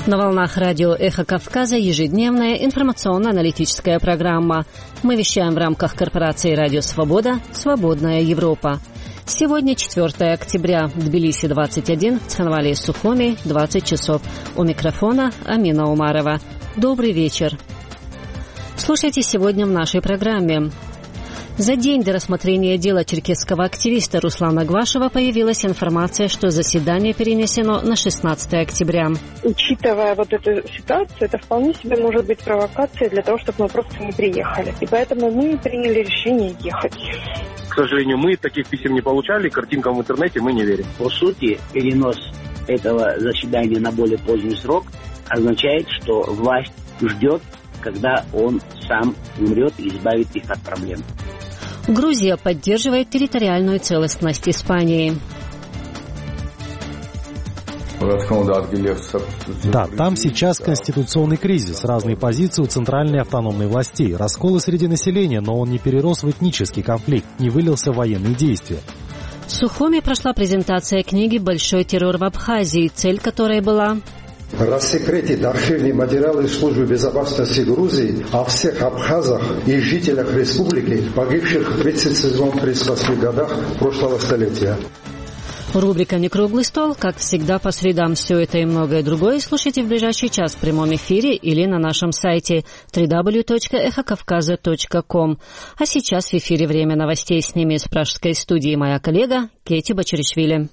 На волнах радио «Эхо Кавказа» ежедневная информационно-аналитическая программа. Мы вещаем в рамках корпорации «Радио Свобода. Свободная Европа». Сегодня 4 октября. Тбилиси 21, Цхинвали и Сухуми 20 часов. У микрофона Амина Умарова. Добрый вечер. Слушайте сегодня в нашей программе. За день до рассмотрения дела черкесского активиста Руслана Гвашева появилась информация, что заседание перенесено на 16 октября. Учитывая вот эту ситуацию, это вполне себе может быть провокацией для того, чтобы мы просто не приехали. И поэтому мы приняли решение ехать. К сожалению, мы таких писем не получали, картинкам в интернете мы не верим. По сути, перенос этого заседания на более поздний срок означает, что власть ждет, когда он сам умрет и избавит их от проблем. Грузия поддерживает территориальную целостность Испании. Да, там сейчас конституционный кризис, разные позиции у центральной автономной власти, расколы среди населения, но он не перерос в этнический конфликт, не вылился в военные действия. В Сухуми прошла презентация книги «Большой террор в Абхазии», цель которой была рассекретить архивные материалы службы безопасности Грузии о всех абхазах и жителях республики, погибших в 1937-1938 годах прошлого столетия. Рубрика «Не круглый стол», как всегда, по средам. Все это и многое другое слушайте в ближайший час в прямом эфире или на нашем сайте www.ekhokavkaza.com. А сейчас в эфире время новостей. С ними из пражской студии моя коллега Кети Бачаришвили.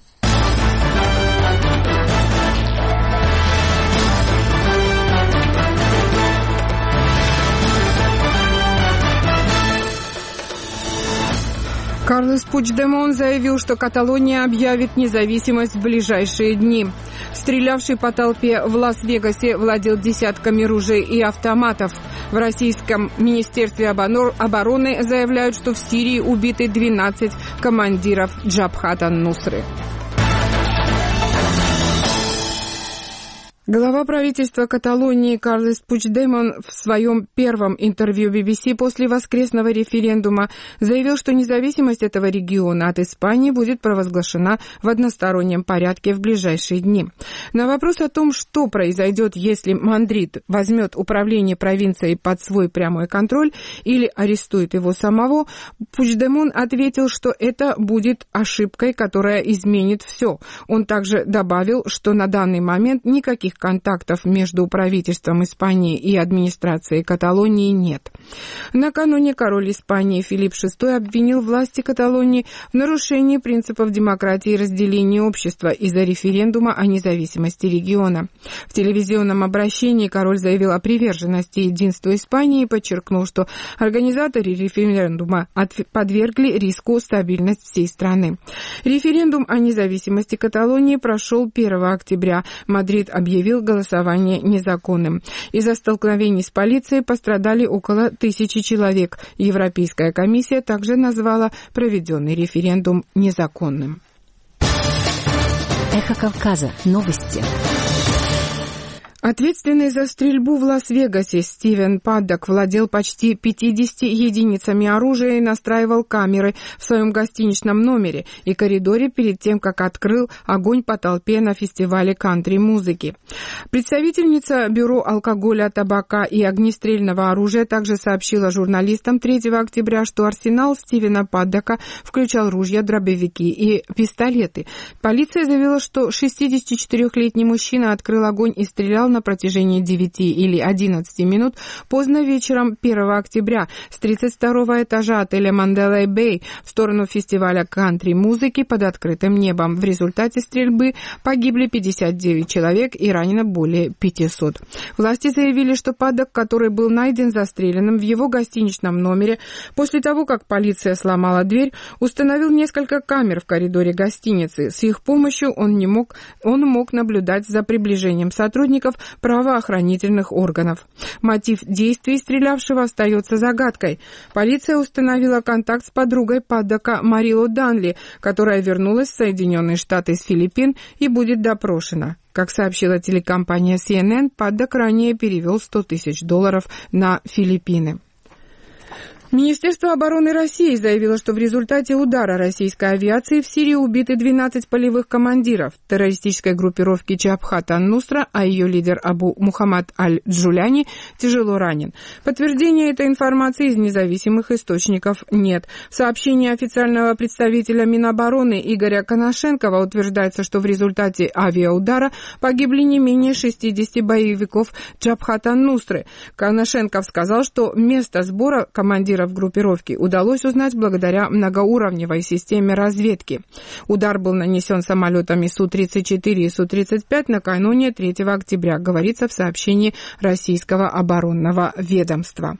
Карлес Пучдемон заявил, что Каталония объявит независимость в ближайшие дни. Стрелявший по толпе в Лас-Вегасе владел десятками ружей и автоматов. В российском Министерстве обороны заявляют, что в Сирии убиты 12 командиров Джабхат ан-Нусры. Глава правительства Каталонии Карлес Пучдемон в своем первом интервью BBC после воскресного референдума заявил, что независимость этого региона от Испании будет провозглашена в одностороннем порядке в ближайшие дни. На вопрос о том, что произойдет, если Мадрид возьмет управление провинцией под свой прямой контроль или арестует его самого, Пучдемон ответил, что это будет ошибкой, которая изменит все. Он также добавил, что на данный момент никаких контактов между правительством Испании и администрацией Каталонии нет. Накануне король Испании Филипп VI обвинил власти Каталонии в нарушении принципов демократии и разделения общества из-за референдума о независимости региона. В телевизионном обращении король заявил о приверженности единству Испании и подчеркнул, что организаторы референдума подвергли риску стабильность всей страны. Референдум о независимости Каталонии прошел 1 октября. Мадрид объявил голосование незаконным. Из-за столкновений с полицией пострадали около 1000 человек. Европейская комиссия также назвала проведенный референдум незаконным. Эхо Кавказа. Новости. Ответственный за стрельбу в Лас-Вегасе Стивен Паддок владел почти 50 единицами оружия и настраивал камеры в своем гостиничном номере и коридоре перед тем, как открыл огонь по толпе на фестивале кантри-музыки. Представительница Бюро алкоголя, табака и огнестрельного оружия также сообщила журналистам 3 октября, что арсенал Стивена Паддока включал ружья, дробовики и пистолеты. Полиция заявила, что 64-летний мужчина открыл огонь и стрелял на протяжении 9 или 11 минут поздно вечером 1 октября с 32-го этажа отеля Mandalay Bay в сторону фестиваля кантри-музыки под открытым небом. В результате стрельбы погибли 59 человек и ранено более 500. Власти заявили, что Паддок, который был найден застреленным в его гостиничном номере, после того, как полиция сломала дверь, установил несколько камер в коридоре гостиницы. С их помощью он мог наблюдать за приближением сотрудников правоохранительных органов. Мотив действий стрелявшего остается загадкой. Полиция установила контакт с подругой Паддока Марило Данли, которая вернулась в Соединенные Штаты из Филиппин и будет допрошена. Как сообщила телекомпания CNN, Паддок ранее перевел $100 000 на Филиппины. Министерство обороны России заявило, что в результате удара российской авиации в Сирии убиты 12 полевых командиров террористической группировки Джабхат ан-Нусра, а ее лидер Абу Мухаммад аль-Джуляни тяжело ранен. Подтверждения этой информации из независимых источников нет. В сообщении официального представителя Минобороны Игоря Коношенкова утверждается, что в результате авиаудара погибли не менее 60 боевиков Джабхат ан-Нусры. Коношенков сказал, что место сбора командиров группировки удалось узнать благодаря многоуровневой системе разведки. Удар был нанесен самолетами Су-34 и Су-35 накануне 3 октября, говорится в сообщении российского оборонного ведомства.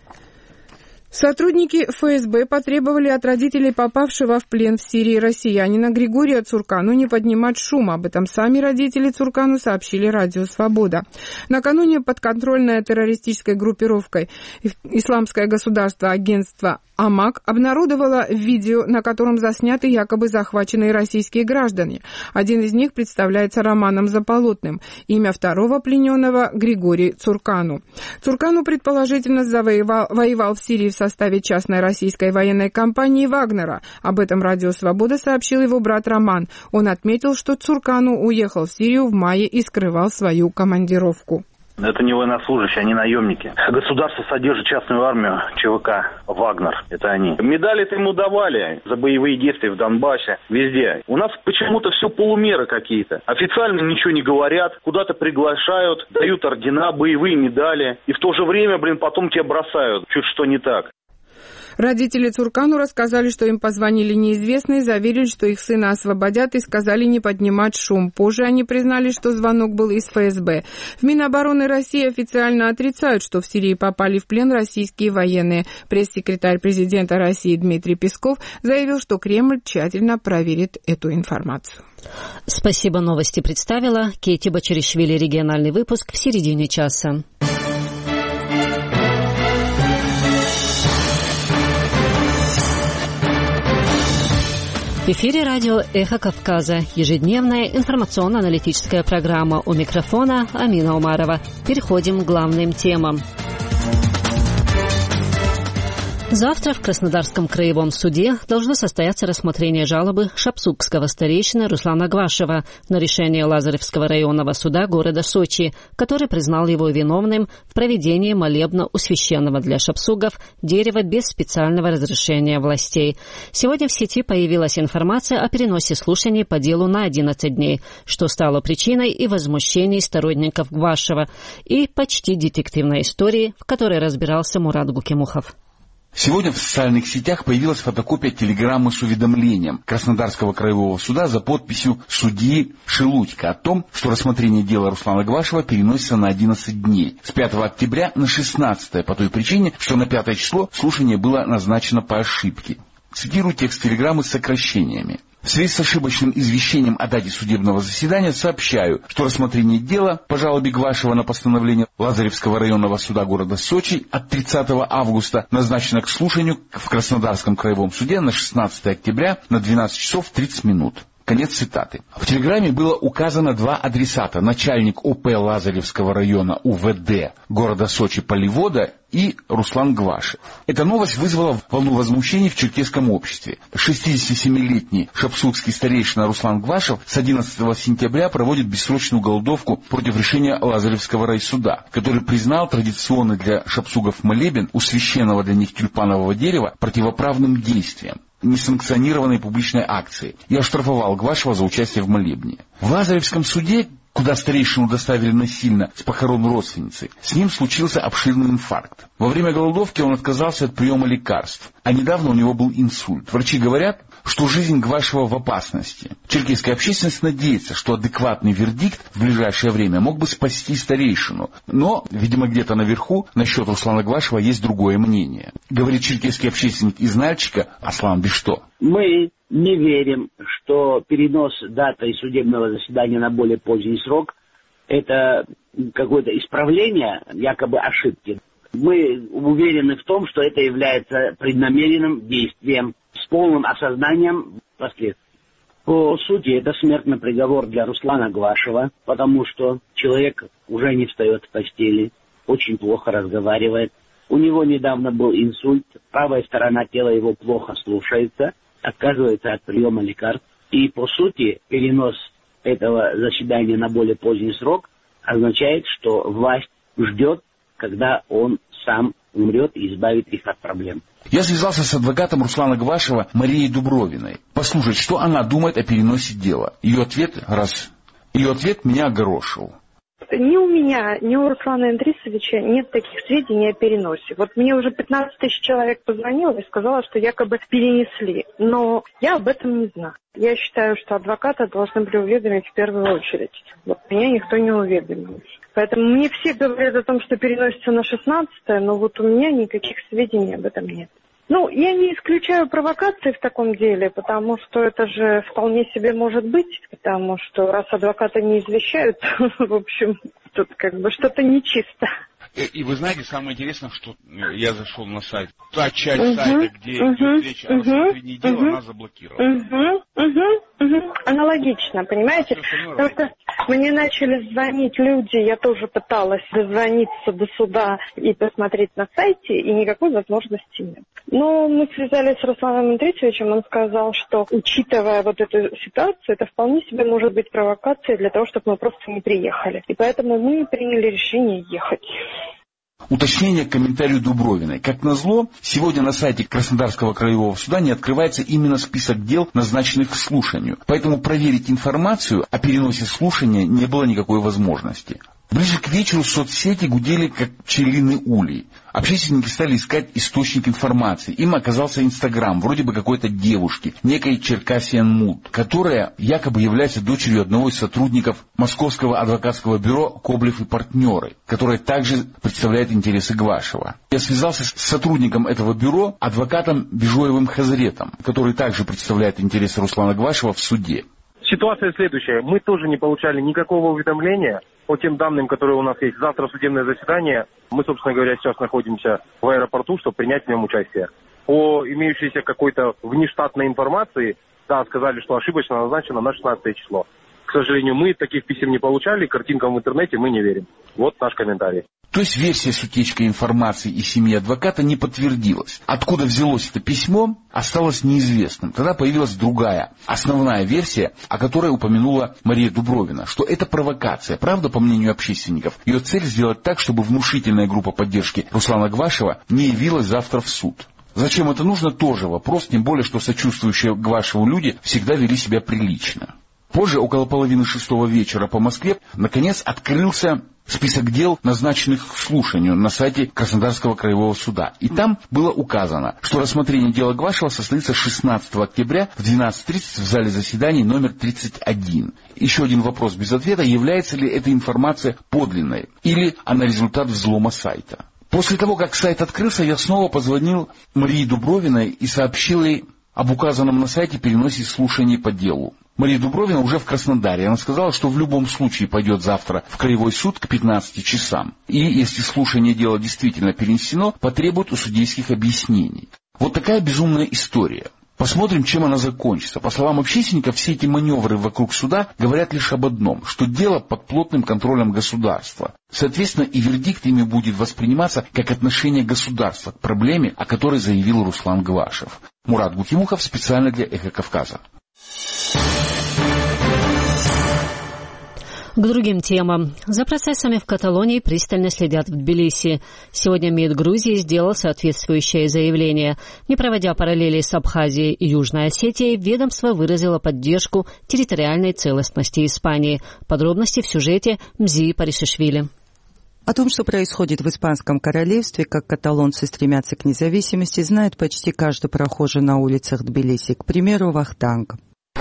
Сотрудники ФСБ потребовали от родителей попавшего в плен в Сирии россиянина Григория Цуркану не поднимать шум. Об этом сами родители Цуркану сообщили Радио Свобода. Накануне подконтрольная террористической группировкой «Исламское государство» агентство АМАК обнародовала видео, на котором засняты якобы захваченные российские граждане. Один из них представляется Романом Заполотным. Имя второго плененного — Григорий Цуркану. Цуркану предположительно воевал в Сирии в составе частной российской военной компании «Вагнера». Об этом Радио Свобода сообщил его брат Роман. Он отметил, что Цуркану уехал в Сирию в мае и скрывал свою командировку. Это не военнослужащие, они наемники. Государство содержит частную армию ЧВК «Вагнер». Это они. Медали-то ему давали за боевые действия в Донбассе, везде. У нас почему-то все полумеры какие-то. Официально ничего не говорят, куда-то приглашают, дают ордена, боевые медали. И в то же время, потом тебя бросают. Чуть что не так. Родители Цуркану рассказали, что им позвонили неизвестные, заверили, что их сына освободят и сказали не поднимать шум. Позже они признали, что звонок был из ФСБ. В Минобороны России официально отрицают, что в Сирии попали в плен российские военные. Пресс-секретарь президента России Дмитрий Песков заявил, что Кремль тщательно проверит эту информацию. Спасибо, новости представила Кейти Бачаришвили. Региональный выпуск в середине часа. В эфире радио «Эхо Кавказа». Ежедневная информационно-аналитическая программа. У микрофона Амина Умарова. Переходим к главным темам. Завтра в Краснодарском краевом суде должно состояться рассмотрение жалобы шапсукского старейшины Руслана Гвашева на решение Лазаревского районного суда города Сочи, который признал его виновным в проведении молебна у священного для шапсугов дерева без специального разрешения властей. Сегодня в сети появилась информация о переносе слушаний по делу на 11 дней, что стало причиной и возмущений сторонников Гвашева, и почти детективной истории, в которой разбирался Мурат Гукимухов. Сегодня в социальных сетях появилась фотокопия телеграммы с уведомлением Краснодарского краевого суда за подписью судьи Шелудько о том, что рассмотрение дела Руслана Гвашева переносится на 11 дней, с 5 октября на 16 по той причине, что на 5 число слушание было назначено по ошибке. Цитирую текст телеграммы с сокращениями. В связи с ошибочным извещением о дате судебного заседания сообщаю, что рассмотрение дела по жалобе Гвашева на постановление Лазаревского районного суда города Сочи от 30 августа назначено к слушанию в Краснодарском краевом суде на 16 октября на 12 часов 30 минут. Конец цитаты. В телеграмме было указано два адресата: начальник ОП Лазаревского района УВД города Сочи Поливода и Руслан Гвашев. Эта новость вызвала волну возмущений в черкесском обществе. 67-летний шапсукский старейшина Руслан Гвашев с 11 сентября проводит бессрочную голодовку против решения Лазаревского райсуда, который признал традиционный для шапсугов молебен у священного для них тюльпанового дерева противоправным действием, несанкционированной публичной акции, и оштрафовал Гвашева за участие в молебне. В Лазаревском суде, куда старейшину доставили насильно с похорон родственницы, с ним случился обширный инфаркт. Во время голодовки он отказался от приема лекарств, а недавно у него был инсульт. Врачи говорят, что жизнь Гвашева в опасности. Черкесская общественность надеется, что адекватный вердикт в ближайшее время мог бы спасти старейшину. Но, видимо, где-то наверху насчет Руслана Гвашева есть другое мнение. Говорит черкесский общественник из Нальчика Аслан Бишто. Мы не верим, что перенос даты судебного заседания на более поздний срок – это какое-то исправление якобы ошибки. Мы уверены в том, что это является преднамеренным действием с полным осознанием последствий. По сути, это смертный приговор для Руслана Гвашева, потому что человек уже не встает в постели, очень плохо разговаривает, У него недавно был инсульт, правая сторона тела его плохо слушается, отказывается от приема лекарств. И, по сути, перенос этого заседания на более поздний срок означает, что власть ждет, когда он сам умрет и избавит их от проблем. Я связался с адвокатом Руслана Гвашева Марией Дубровиной. Послушать, что она думает о переносе дела. Ее ответ меня огорошил. Ни у меня, ни у Руслана Индрисовича нет таких сведений о переносе. Вот мне уже 15 тысяч человек позвонило и сказала, что якобы перенесли. Но я об этом не знаю. Я считаю, что адвоката должны были уведомить в первую очередь. Вот меня никто не уведомил. Поэтому мне все говорят о том, что переносится на 16-е, но вот у меня никаких сведений об этом нет. Ну, я не исключаю провокации в таком деле, потому что это же вполне себе может быть, потому что раз адвокаты не извещают, в общем, тут как бы что-то нечисто. И вы знаете, самое интересное, что я зашел на сайт. Та часть сайта, где идет речь о рассмотрении дела, она заблокирована. Аналогично, понимаете? Просто мне начали звонить люди, я тоже пыталась дозвониться до суда и посмотреть на сайте, и никакой возможности нет. Но мы связались с Русланом Индрисовичем, он сказал, что, учитывая вот эту ситуацию, это вполне себе может быть провокацией для того, чтобы мы просто не приехали. И поэтому мы приняли решение ехать. Уточнение к комментарию Дубровиной. Как назло, сегодня на сайте Краснодарского краевого суда не открывается именно список дел, назначенных к слушанию. Поэтому проверить информацию о переносе слушания не было никакой возможности. Ближе к вечеру соцсети гудели, как пчелиный улей. Общественники стали искать источник информации. Им оказался Инстаграм, вроде бы какой-то девушки, некой Черкасиан Муд, которая якобы является дочерью одного из сотрудников Московского адвокатского бюро «Коблев и партнеры», которое также представляет интересы Гвашева. Я связался с сотрудником этого бюро, адвокатом Бежоевым Хазретом, который также представляет интересы Руслана Гвашева в суде. Ситуация следующая. Мы тоже не получали никакого уведомления по тем данным, которые у нас есть. Завтра судебное заседание. Мы, собственно говоря, сейчас находимся в аэропорту, чтобы принять в нем участие. По имеющейся какой-то внештатной информации, да, сказали, что ошибочно назначено на 16 число. К сожалению, мы таких писем не получали, картинкам в интернете мы не верим. Вот наш комментарий. То есть версия с утечкой информации из семьи адвоката не подтвердилась. Откуда взялось это письмо, осталось неизвестным. Тогда появилась другая, основная версия, о которой упомянула Мария Дубровина, что это провокация. Правда, по мнению общественников, ее цель сделать так, чтобы внушительная группа поддержки Руслана Гвашева не явилась завтра в суд. Зачем это нужно, тоже вопрос, тем более, что сочувствующие Гвашеву люди всегда вели себя прилично. Позже, около 5:30 вечера по Москве, наконец открылся список дел, назначенных к слушанию на сайте Краснодарского краевого суда. И там было указано, что рассмотрение дела Гвашева состоится 16 октября в 12:30 в зале заседаний номер 31. Еще один вопрос без ответа: является ли эта информация подлинной или она результат взлома сайта? После того, как сайт открылся, я снова позвонил Марии Дубровиной и сообщил ей об указанном на сайте переносе слушаний по делу. Мария Дубровина уже в Краснодаре. Она сказала, что в любом случае пойдет завтра в краевой суд к 15 часам. И если слушание дела действительно перенесено, потребует у судейских объяснений. Вот такая безумная история. Посмотрим, чем она закончится. По словам общественников, все эти маневры вокруг суда говорят лишь об одном, что дело под плотным контролем государства. Соответственно, и вердикт ими будет восприниматься как отношение государства к проблеме, о которой заявил Руслан Гвашев. Мурат Гукимухов, специально для «Эхо Кавказа». К другим темам. За процессами в Каталонии пристально следят в Тбилиси. Сегодня МИД Грузии сделал соответствующее заявление. Не проводя параллели с Абхазией и Южной Осетией, ведомство выразило поддержку территориальной целостности Испании. Подробности в сюжете Мзии Паришишвили. О том, что происходит в Испанском королевстве, как каталонцы стремятся к независимости, знает почти каждый прохожий на улицах Тбилиси. К примеру, Вахтанг.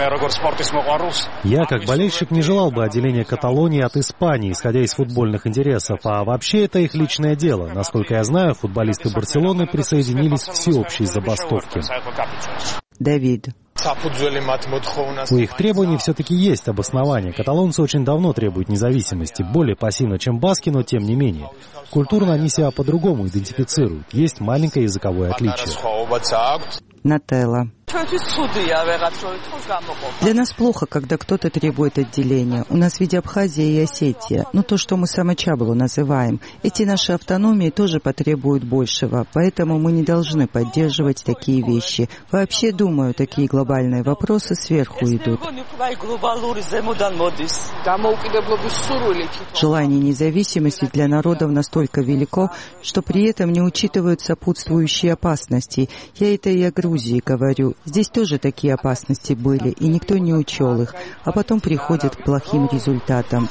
Я, как болельщик, не желал бы отделения Каталонии от Испании, исходя из футбольных интересов, а вообще это их личное дело. Насколько я знаю, футболисты Барселоны присоединились к всеобщей забастовке. Давид. У их требований все-таки есть обоснование. Каталонцы очень давно требуют независимости, более пассивно, чем баски, но тем не менее. Культурно они себя по-другому идентифицируют. Есть маленькое языковое отличие. Нателла. Для нас плохо, когда кто-то требует отделения. У нас ведь Абхазия и Осетия, то, что мы Самочаблу называем. Эти наши автономии тоже потребуют большего, поэтому мы не должны поддерживать такие вещи. Вообще, думаю, такие глобальные вопросы сверху идут. Желание независимости для народов настолько велико, что при этом не учитывают сопутствующие опасности. Я это и о Грузии говорю. Здесь тоже такие опасности были, и никто не учел их, а потом приходят к плохим результатам.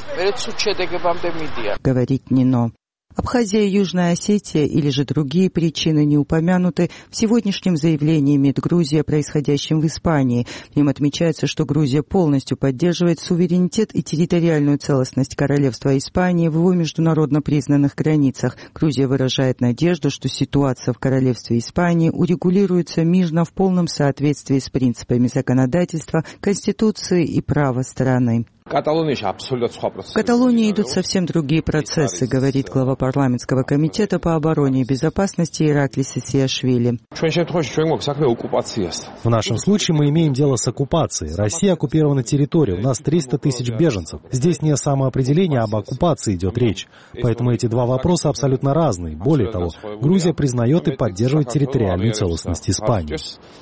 Говорит Нино. Абхазия и Южная Осетия или же другие причины не упомянуты в сегодняшнем заявлении МИД Грузии о происходящем в Испании. В нем отмечается, что Грузия полностью поддерживает суверенитет и территориальную целостность Королевства Испании в его международно признанных границах. Грузия выражает надежду, что ситуация в Королевстве Испании урегулируется мирно в полном соответствии с принципами законодательства, Конституции и права страны. В Каталонии идут совсем другие процессы, говорит глава парламентского комитета по обороне и безопасности Ираклис Исиашвили. В нашем случае мы имеем дело с оккупацией. Россия оккупирована территория, у нас 300 тысяч беженцев. Здесь не о самоопределении, а об оккупации идет речь. Поэтому эти два вопроса абсолютно разные. Более того, Грузия признает и поддерживает территориальную целостность Испании.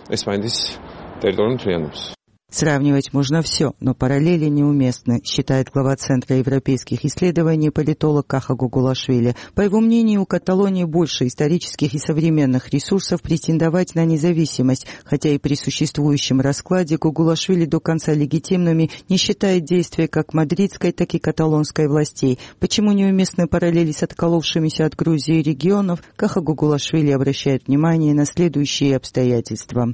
Сравнивать можно все, но параллели неуместны, считает глава Центра европейских исследований политолог Каха Гугулашвили. По его мнению, у Каталонии больше исторических и современных ресурсов претендовать на независимость, хотя и при существующем раскладе Гугулашвили до конца легитимными не считает действия как мадридской, так и каталонской властей. Почему неуместны параллели с отколовшимися от Грузии регионов, Каха Гугулашвили обращает внимание на следующие обстоятельства.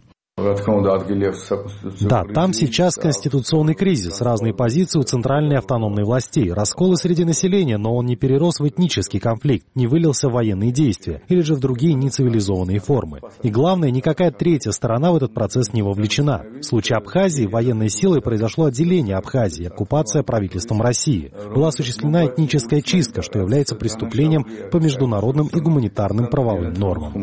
Да, там сейчас конституционный кризис, разные позиции у центральной автономной властей, расколы среди населения, но он не перерос в этнический конфликт, не вылился в военные действия или же в другие нецивилизованные формы. И главное, никакая третья сторона в этот процесс не вовлечена. В случае Абхазии военной силой произошло отделение Абхазии, оккупация правительством России. Была осуществлена этническая чистка, что является преступлением по международным и гуманитарным правовым нормам.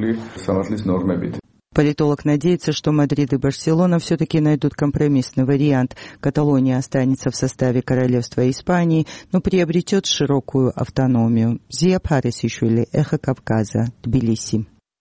Политолог надеется, что Мадрид и Барселона все-таки найдут компромиссный вариант. Каталония останется в составе Королевства Испании, но приобретет широкую автономию. Зия Парисишвили, Эхо Кавказа, Тбилиси.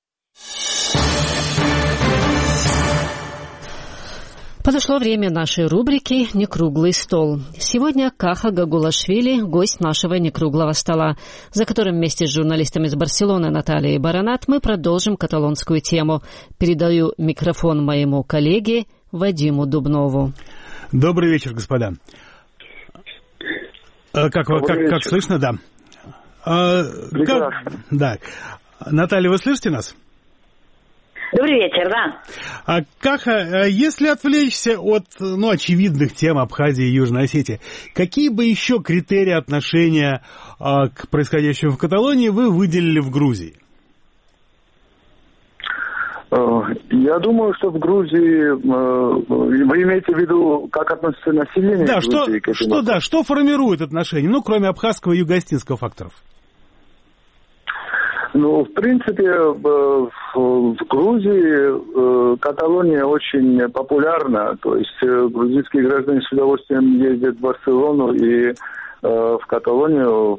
Подошло время нашей рубрики «Некруглый стол». Сегодня Каха Гугулашвили – гость нашего некруглого стола, за которым вместе с журналистами из Барселоны Натальей Баранат мы продолжим каталонскую тему. Передаю микрофон моему коллеге Вадиму Дубнову. Добрый вечер, господа. Как слышно, да? Прекрасно. Да. Наталья, вы слышите нас? Добрый вечер, да. Каха, если отвлечься от очевидных тем Абхазии и Южной Осетии, какие бы еще критерии отношения к происходящему в Каталонии вы выделили в Грузии? Я думаю, что в Грузии, вы имеете в виду, как относится население да, Грузии к этому? Что формирует отношения, кроме абхазского и юго-осетинского факторов? В принципе, в Грузии Каталония очень популярна. То есть грузинские граждане с удовольствием ездят в Барселону и в Каталонию.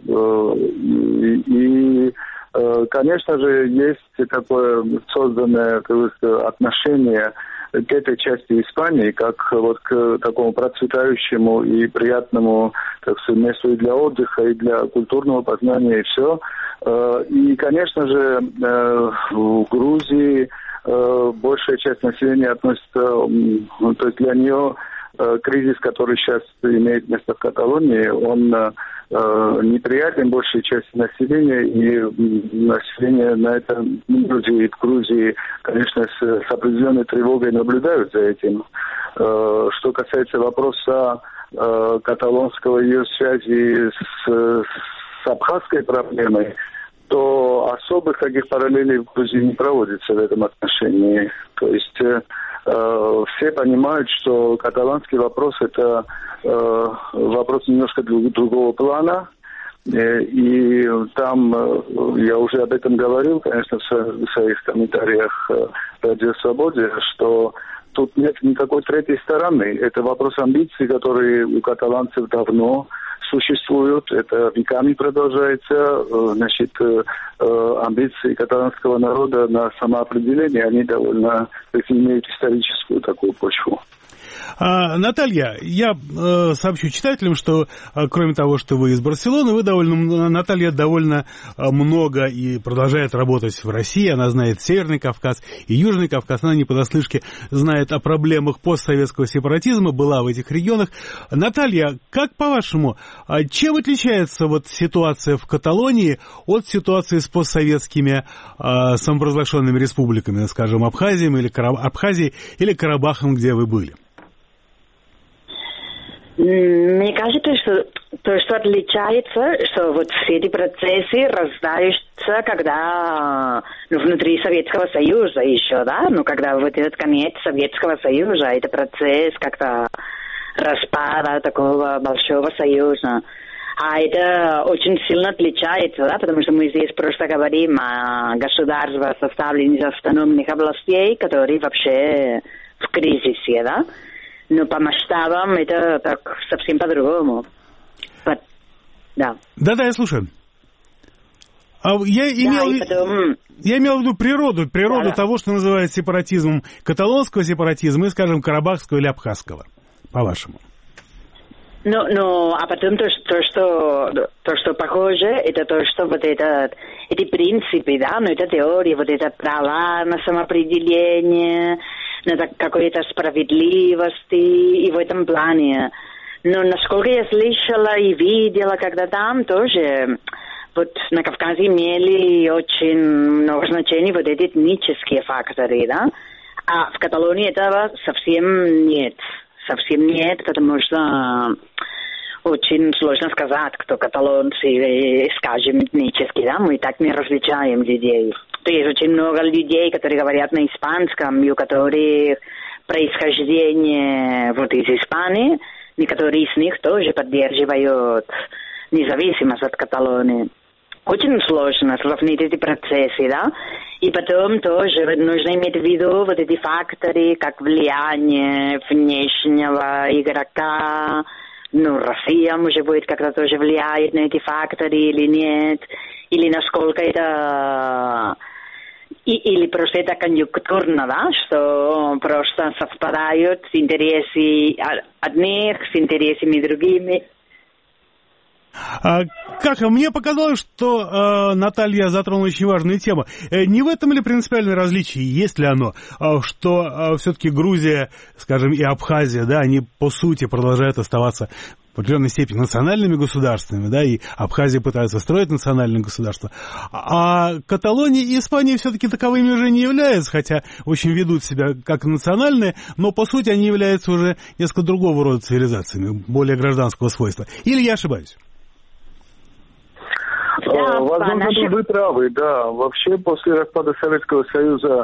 И конечно же, есть такое созданное отношение к этой части Испании, как к такому процветающему и приятному, месту и для отдыха, и для культурного познания, и все. И, конечно же, в Грузии большая часть населения относится, то есть для нее кризис, который сейчас имеет место в Каталонии, он неприятен большей части населения, и население на этом в Грузии, конечно, с определенной тревогой наблюдают за этим. Что касается вопроса каталонского ее связи с абхазской проблемой, то особых таких параллелей в Грузии не проводится в этом отношении. То есть все понимают, что каталанский вопрос – это вопрос немножко другого плана, И там, я уже об этом говорил, конечно, в своих комментариях «Радио Свободе», что тут нет никакой третьей стороны. Это вопрос амбиций, которые у каталанцев давно существуют. Это веками продолжается. Значит, амбиции каталанского народа на самоопределение, они довольно имеют историческую такую почву. Наталья, я сообщу читателям, что кроме того, что вы из Барселоны, Наталья довольно много и продолжает работать в России. Она знает Северный Кавказ и Южный Кавказ. Она не понаслышке знает о проблемах постсоветского сепаратизма, была в этих регионах. Наталья, как по-вашему, чем отличается вот ситуация в Каталонии от ситуации с постсоветскими самопровозглашенными республиками, скажем, Абхазией или Карабахом, где вы были? Мне кажется, что то, что отличается, что вот все эти процессы рождаются, когда внутри Советского Союза еще, да, когда вот этот конец Советского Союза, это процесс как-то распада такого большого союза. А это очень сильно отличается, да, потому что мы здесь просто говорим о государстве, составленном из автономных областей, которые вообще в кризисе, да. Но по масштабам это так совсем по-другому. Да. Да, я слушаю. Я имел в виду природу того, что называют сепаратизмом, каталонского сепаратизма и, скажем, карабахского или абхазского, по-вашему. А потом то, что похоже, это то, что вот эти принципы, да, это теория, вот это права на самоопределение, на какой-то справедливости и в этом плане. Но насколько я слышала и видела, когда там тоже вот на Кавказе имели очень много значений вот эти этнические факторы, да, а в Каталонии этого совсем нет, потому что очень сложно сказать, кто каталонцы, скажем, этнически, да, мы так не различаем людей. То есть очень много людей, которые говорят на испанском, и у которых происхождение вот из Испании, некоторые из них тоже поддерживают независимость от Каталонии. Очень сложно сравнить эти процессы, да, и потом тоже нужно иметь в виду вот эти факторы, как влияние внешнего игрока. Россия, может быть, как-то тоже влияет на эти факторы или нет, или насколько это... Или просто это конъюнктурно, да, что просто совпадают интересы одних с интересами другими. Мне показалось, что Наталья затронула очень важную тему. Не в этом ли принципиальное различие, есть ли оно, что все-таки Грузия, скажем, и Абхазия, да, они по сути продолжают оставаться в определенной степени национальными государствами, да, и Абхазия пытается строить национальное государство, а Каталония и Испания все-таки таковыми уже не являются, хотя очень ведут себя как национальные, но по сути они являются уже несколько другого рода цивилизациями, более гражданского свойства. Или я ошибаюсь? Возможно, вы правы, да. Вообще, после распада Советского Союза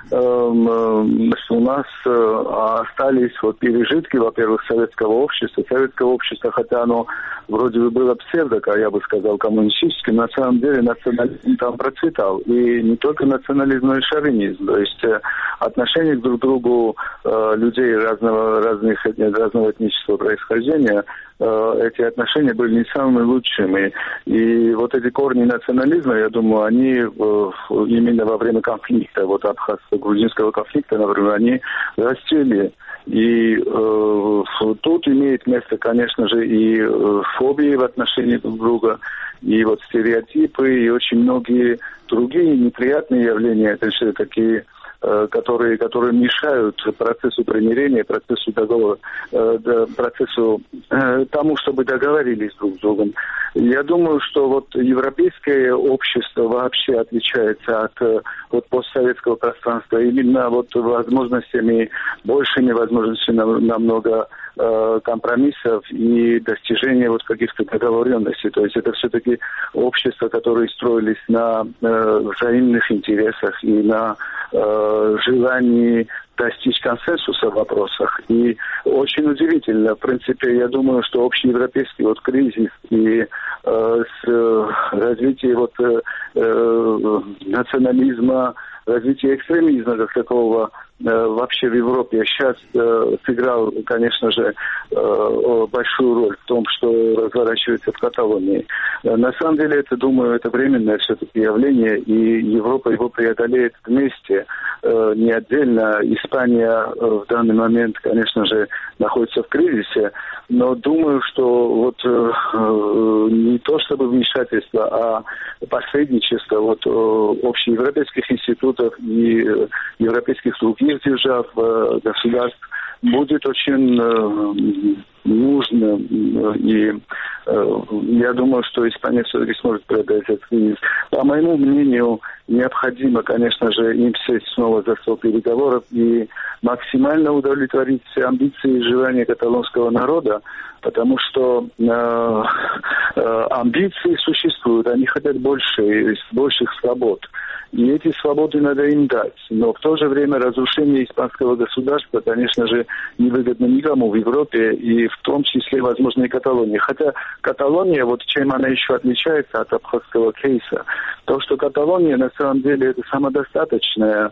у нас остались пережитки, во-первых, советского общества. Советское общество, хотя оно вроде бы было я бы сказал, коммунистическим, на самом деле национализм там процветал. И не только национализм, но и шовинизм. То есть отношение друг к другу людей разного этнического происхождения, эти отношения были не самыми лучшими. И вот эти корни национализма, я думаю, они именно во время конфликта, абхазско-грузинского конфликта, например, они расцвели. И тут имеет место, конечно же, и фобии в отношении друг друга, и стереотипы, и очень многие другие неприятные явления, это же такие, которые мешают процессу примирения, процессу договора, процессу тому, чтобы договорились друг с другом. Я думаю, что европейское общество вообще отличается от постсоветского пространства именно возможностями, большими возможностями намного компромиссов и достижения каких-то договоренностей. То есть это все-таки общества, которые строились на взаимных интересах и на желании достичь консенсуса в вопросах. И очень удивительно, в принципе, я думаю, что общеевропейский вот кризис и развитие вот национализма, развитие экстремизма как такого вообще в Европе сейчас сыграл, конечно же, большую роль в том, что разворачивается в Каталонии. На самом деле, это, думаю, это временное все-таки явление, и Европа его преодолеет вместе, не отдельно. Испания в данный момент, конечно же, находится в кризисе, но думаю, что вот не то чтобы вмешательство, а посредничество вот общеевропейских институтов и европейских других держав, государств будет очень нужно. И я думаю, что Испания все-таки сможет преодолеть этот кризис. По моему мнению, необходимо, конечно же, им сесть снова за стол переговоров и максимально удовлетворить все амбиции и желания каталонского народа, потому что амбиции существуют, они хотят больших свобод. И эти свободы надо им дать. Но в то же время разрушение испанского государства, конечно же, невыгодно никому в Европе, и в том числе, возможно, и Каталонии. Хотя Каталония, вот чем она еще отличается от абхазского кейса, то, что Каталония на самом деле это самодостаточный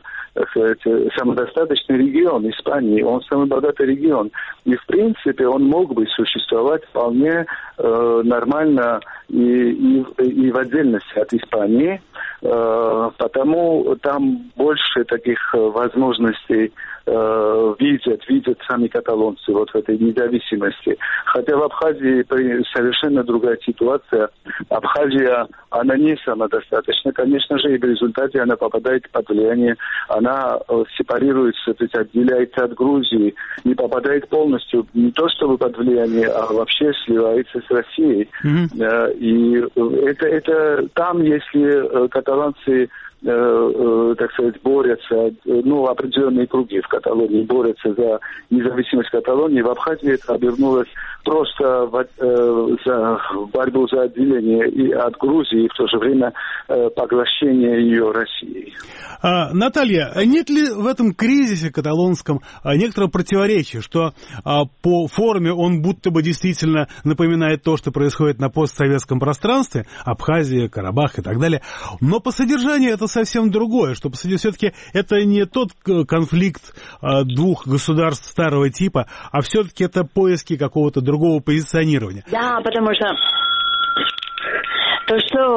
регион Испании, он самый богатый регион. И, в принципе, он мог бы существовать вполне нормально и в отдельности от Испании, потому там больше таких возможностей видят сами каталонцы вот в этой независимости. Хотя в Абхазии совершенно другая ситуация. Абхазия, она не самодостаточна, конечно же, и в результате она попадает под влияние, она сепарируется, то есть отделяется от Грузии, не попадает полностью, не то чтобы под влияние, а вообще сливается с Россией. И это там, если каталонцы так сказать, борются, определенные круги в Каталонии борются за независимость Каталонии, в Абхазии это обернулось просто в борьбу за отделение и от Грузии, и в то же время поглощение ее Россией. Наталья, нет ли в этом кризисе каталонском некоторого противоречия, что по форме он будто бы действительно напоминает то, что происходит на постсоветском пространстве, Абхазия, Карабах и так далее, но по содержанию это совсем другое, что все-таки это не тот конфликт двух государств старого типа, а все-таки это поиски какого-то другого позиционирования. Да, потому что то,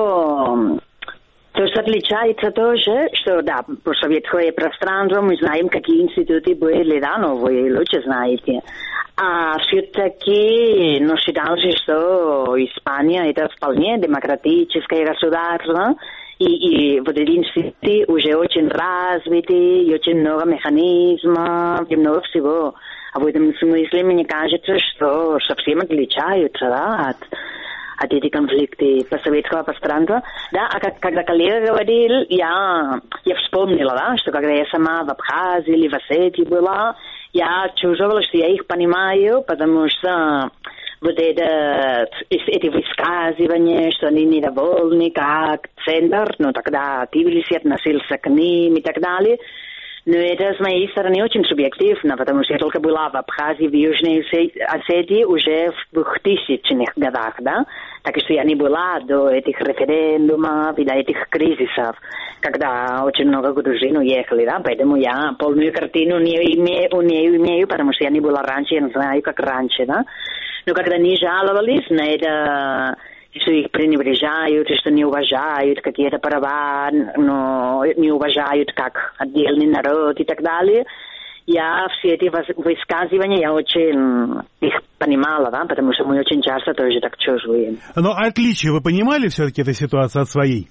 что отличается тоже, что, да, постсоветское пространство, мы знаем, какие институты были, да, но вы лучше знаете. А все-таки, считалось, что Испания это вполне демократическое государство, и вот эти институты уже очень развиты, и очень много механизмов, и много всего. А в этом смысле, мне кажется, что совсем отличаются, да, от этих конфликтов постсоветского пространства. Да, а когда коллега говорил, я вспомнила, да, что когда я сама в Абхазии или в Осетии была, я чувствовала, что я их понимаю, потому что вот эти высказывания, что они недовольны, как центр, тогда Тбилиси относился к ним и так далее. Но это с моей стороны очень субъективно, потому что я только была в Абхазии, в Южной Осетии уже в 2000-х годах, да? Так что я не была до этих референдумов и до этих кризисов, когда очень много грузин уехали, да? Поэтому я полную картину не имею, потому что я не была раньше, я не знаю, как раньше, да? Но когда они жаловались на это, что их пренебрежают, что не уважают какие-то права, но не уважают как отдельный народ и так далее, я все эти высказывания, я очень их понимала, да, потому что мы очень часто тоже так чувствуем. Но отличие вы понимали все-таки этой ситуации от своей?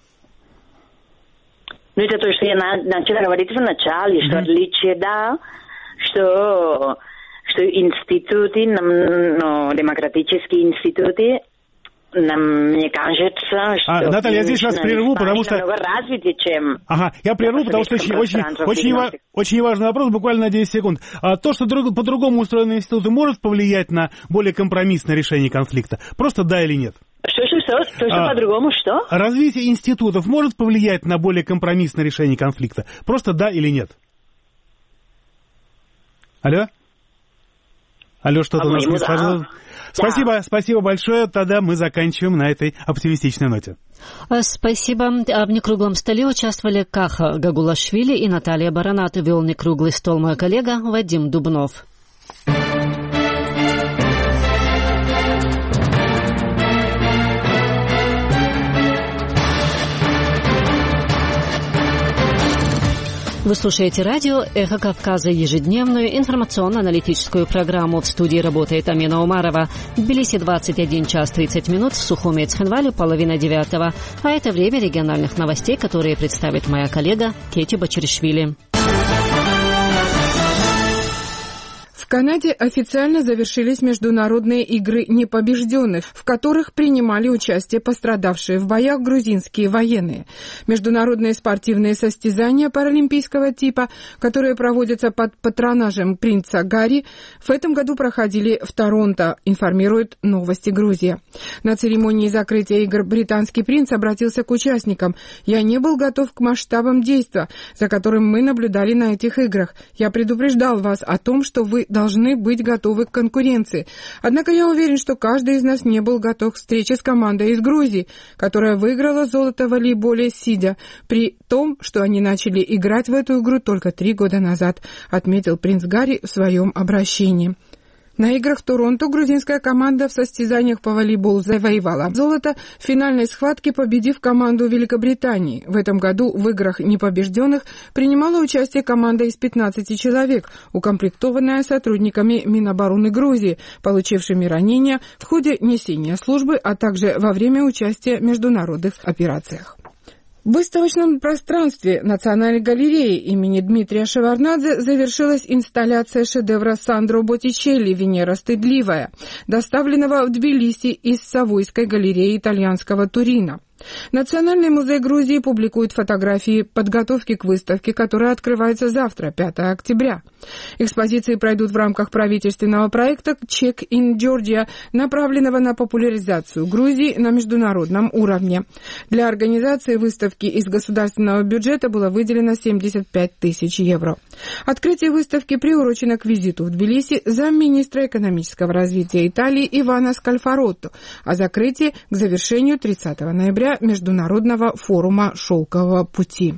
Это то, что я начала говорить в начале, что отличие, да, что институты, демократические институты, мне кажется, что... Наталья, я здесь вас прерву, потому что... намного развитее, чем... Ага, я прерву, потому что очень важный вопрос, буквально на 10 секунд. То, что по-другому устроены институты, может повлиять на более компромиссное решение конфликта? Просто да или нет? Что по-другому, что? Развитие институтов может повлиять на более компромиссное решение конфликта? Просто да или нет? Алло? Алло, что-то у нас не сложилось. Спасибо большое. Тогда мы заканчиваем на этой оптимистичной ноте. Спасибо. В некруглом столе участвовали Каха Гагулашвили и Наталья Баранат. Вел некруглый стол мой коллега Вадим Дубнов. Вы слушаете радио «Эхо Кавказа», ежедневную информационно-аналитическую программу. В студии работает Амина Умарова. В Тбилиси 21 час 30 минут, в Сухуме и Цхинвале 8:30. А это время региональных новостей, которые представит моя коллега Кети Бачаришвили. В Канаде официально завершились международные игры непобежденных, в которых принимали участие пострадавшие в боях грузинские военные. Международные спортивные состязания паралимпийского типа, которые проводятся под патронажем принца Гарри, в этом году проходили в Торонто, информирует «Новости Грузия». На церемонии закрытия игр британский принц обратился к участникам. «Я не был готов к масштабам действа, за которым мы наблюдали на этих играх. Я предупреждал вас о том, что вы должны быть готовы к конкуренции. Однако я уверен, что каждый из нас не был готов к встрече с командой из Грузии, которая выиграла золото в волейболе сидя, при том, что они начали играть в эту игру только 3 года назад», отметил принц Гарри в своем обращении. На играх в Торонто грузинская команда в состязаниях по волейболу завоевала золото в финальной схватке, победив команду Великобритании. В этом году в играх непобежденных принимала участие команда из 15 человек, укомплектованная сотрудниками Минобороны Грузии, получившими ранения в ходе несения службы, а также во время участия в международных операциях. В выставочном пространстве Национальной галереи имени Дмитрия Шеварднадзе завершилась инсталляция шедевра Сандро Боттичелли «Венера стыдливая», доставленного в Тбилиси из Савойской галереи итальянского Турина. Национальный музей Грузии публикует фотографии подготовки к выставке, которая открывается завтра, 5 октября. Экспозиции пройдут в рамках правительственного проекта «Check in Georgia», направленного на популяризацию Грузии на международном уровне. Для организации выставки из государственного бюджета было выделено 75 тысяч евро. Открытие выставки приурочено к визиту в Тбилиси замминистра экономического развития Италии Ивана Скальфаротто, а закрытие к завершению 30 ноября Международного форума «Шелкового пути».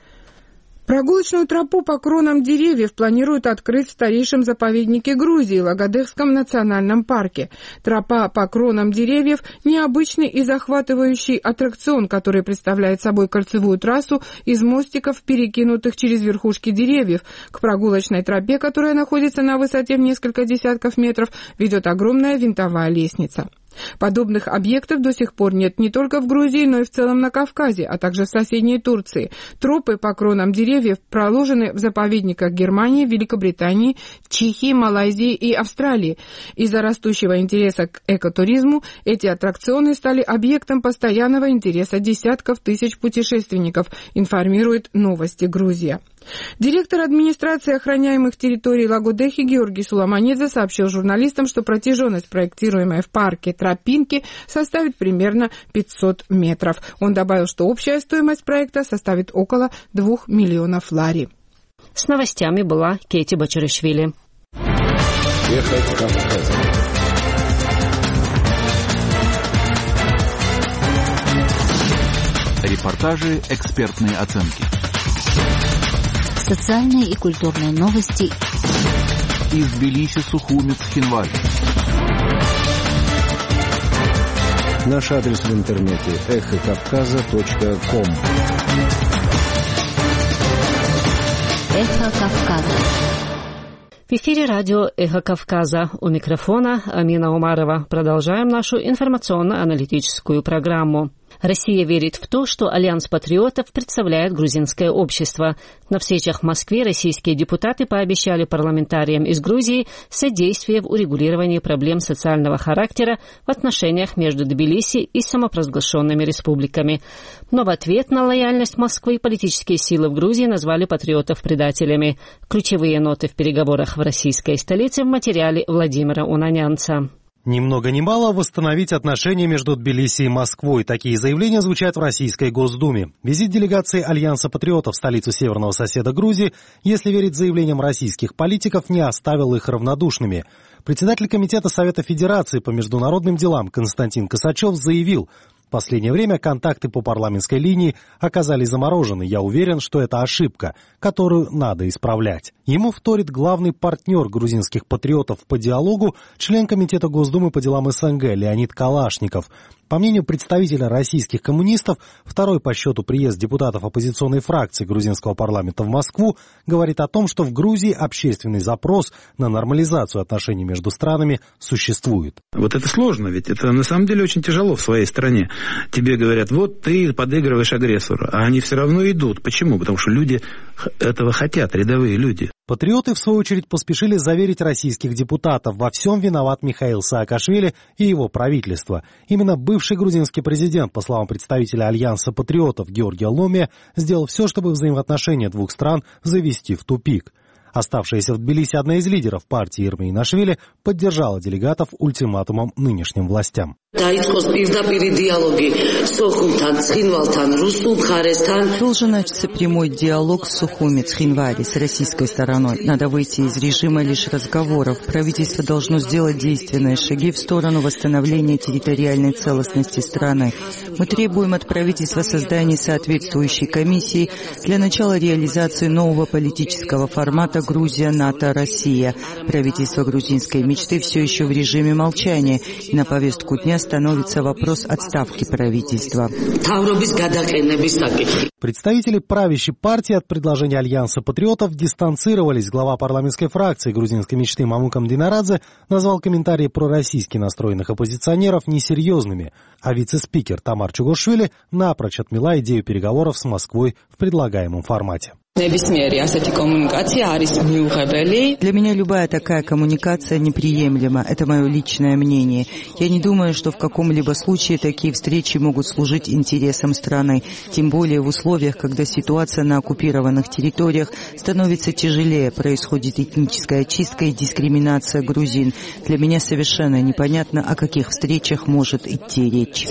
Прогулочную тропу по кронам деревьев планируют открыть в старейшем заповеднике Грузии, Лагодехском национальном парке. Тропа по кронам деревьев – необычный и захватывающий аттракцион, который представляет собой кольцевую трассу из мостиков, перекинутых через верхушки деревьев. К прогулочной тропе, которая находится на высоте в несколько десятков метров, ведет огромная винтовая лестница. Подобных объектов до сих пор нет не только в Грузии, но и в целом на Кавказе, а также в соседней Турции. Тропы по кронам деревьев проложены в заповедниках Германии, Великобритании, Чехии, Малайзии и Австралии. Из-за растущего интереса к экотуризму эти аттракционы стали объектом постоянного интереса десятков тысяч путешественников, информирует «Новости Грузия». Директор администрации охраняемых территорий Лагодехи Георгий Суламанидзе сообщил журналистам, что протяженность проектируемой в парке тропинки составит примерно 500 метров. Он добавил, что общая стоимость проекта составит около 2 миллионов лари. С новостями была Кети Бачаришвили. Эхо Кавказа. Репортажи, экспертные оценки. Социальные и культурные новости из Тбилиси, Сухуми, Цхинвали. Наш адрес в интернете эхокавказа.ком. Эхо Кавказа. В эфире радио «Эхо Кавказа». У микрофона Амина Умарова. Продолжаем нашу информационно-аналитическую программу. Россия верит в то, что Альянс патриотов представляет грузинское общество. На встречах в Москве российские депутаты пообещали парламентариям из Грузии содействие в урегулировании проблем социального характера в отношениях между Тбилиси и самопровозглашенными республиками. Но в ответ на лояльность Москвы политические силы в Грузии назвали патриотов предателями. Ключевые ноты в переговорах в российской столице в материале Владимира Унанянца. Ни много ни мало восстановить отношения между Тбилиси и Москвой. Такие заявления звучат в Российской Госдуме. Визит делегации Альянса патриотов в столицу северного соседа Грузии, если верить заявлениям российских политиков, не оставил их равнодушными. Председатель Комитета Совета Федерации по международным делам Константин Косачев заявил: в последнее время контакты по парламентской линии оказались заморожены. Я уверен, что это ошибка, которую надо исправлять. Ему вторит главный партнер грузинских патриотов по диалогу, член Комитета Госдумы по делам СНГ Леонид Калашников. По мнению представителя российских коммунистов, второй по счету приезд депутатов оппозиционной фракции грузинского парламента в Москву говорит о том, что в Грузии общественный запрос на нормализацию отношений между странами существует. Вот это сложно, ведь это на самом деле очень тяжело в своей стране. Тебе говорят: вот ты подыгрываешь агрессору, а они все равно идут. Почему? Потому что люди этого хотят, рядовые люди. Патриоты, в свою очередь, поспешили заверить российских депутатов: во всем виноват Михаил Саакашвили и его правительство. Именно бывший грузинский президент, по словам представителя Альянса патриотов Георгия Ломия, сделал все, чтобы взаимоотношения двух стран завести в тупик. Оставшаяся в Тбилиси одна из лидеров партии Ирма Инашвили поддержала делегатов ультиматумом нынешним властям. Должен начаться прямой диалог с Сухуми, Цхинвали, с российской стороной. Надо выйти из режима лишь разговоров. Правительство должно сделать действенные шаги в сторону восстановления территориальной целостности страны. Мы требуем от правительства создания соответствующей комиссии для начала реализации нового политического формата Грузия, НАТО, Россия. Правительство грузинской мечты все еще в режиме молчания, и на повестку дня становится вопрос отставки правительства. Представители правящей партии от предложения Альянса патриотов дистанцировались. Глава парламентской фракции грузинской мечты Мамукам Динарадзе назвал комментарии пророссийски настроенных оппозиционеров несерьезными, а вице-спикер Тамар Чугошвили напрочь отмела идею переговоров с Москвой в предлагаемом формате. Для меня любая такая коммуникация неприемлема. Это мое личное мнение. Я не думаю, что в каком-либо случае такие встречи могут служить интересам страны. Тем более в условиях, когда ситуация на оккупированных территориях становится тяжелее, происходит этническая чистка и дискриминация грузин. Для меня совершенно непонятно, о каких встречах может идти речь.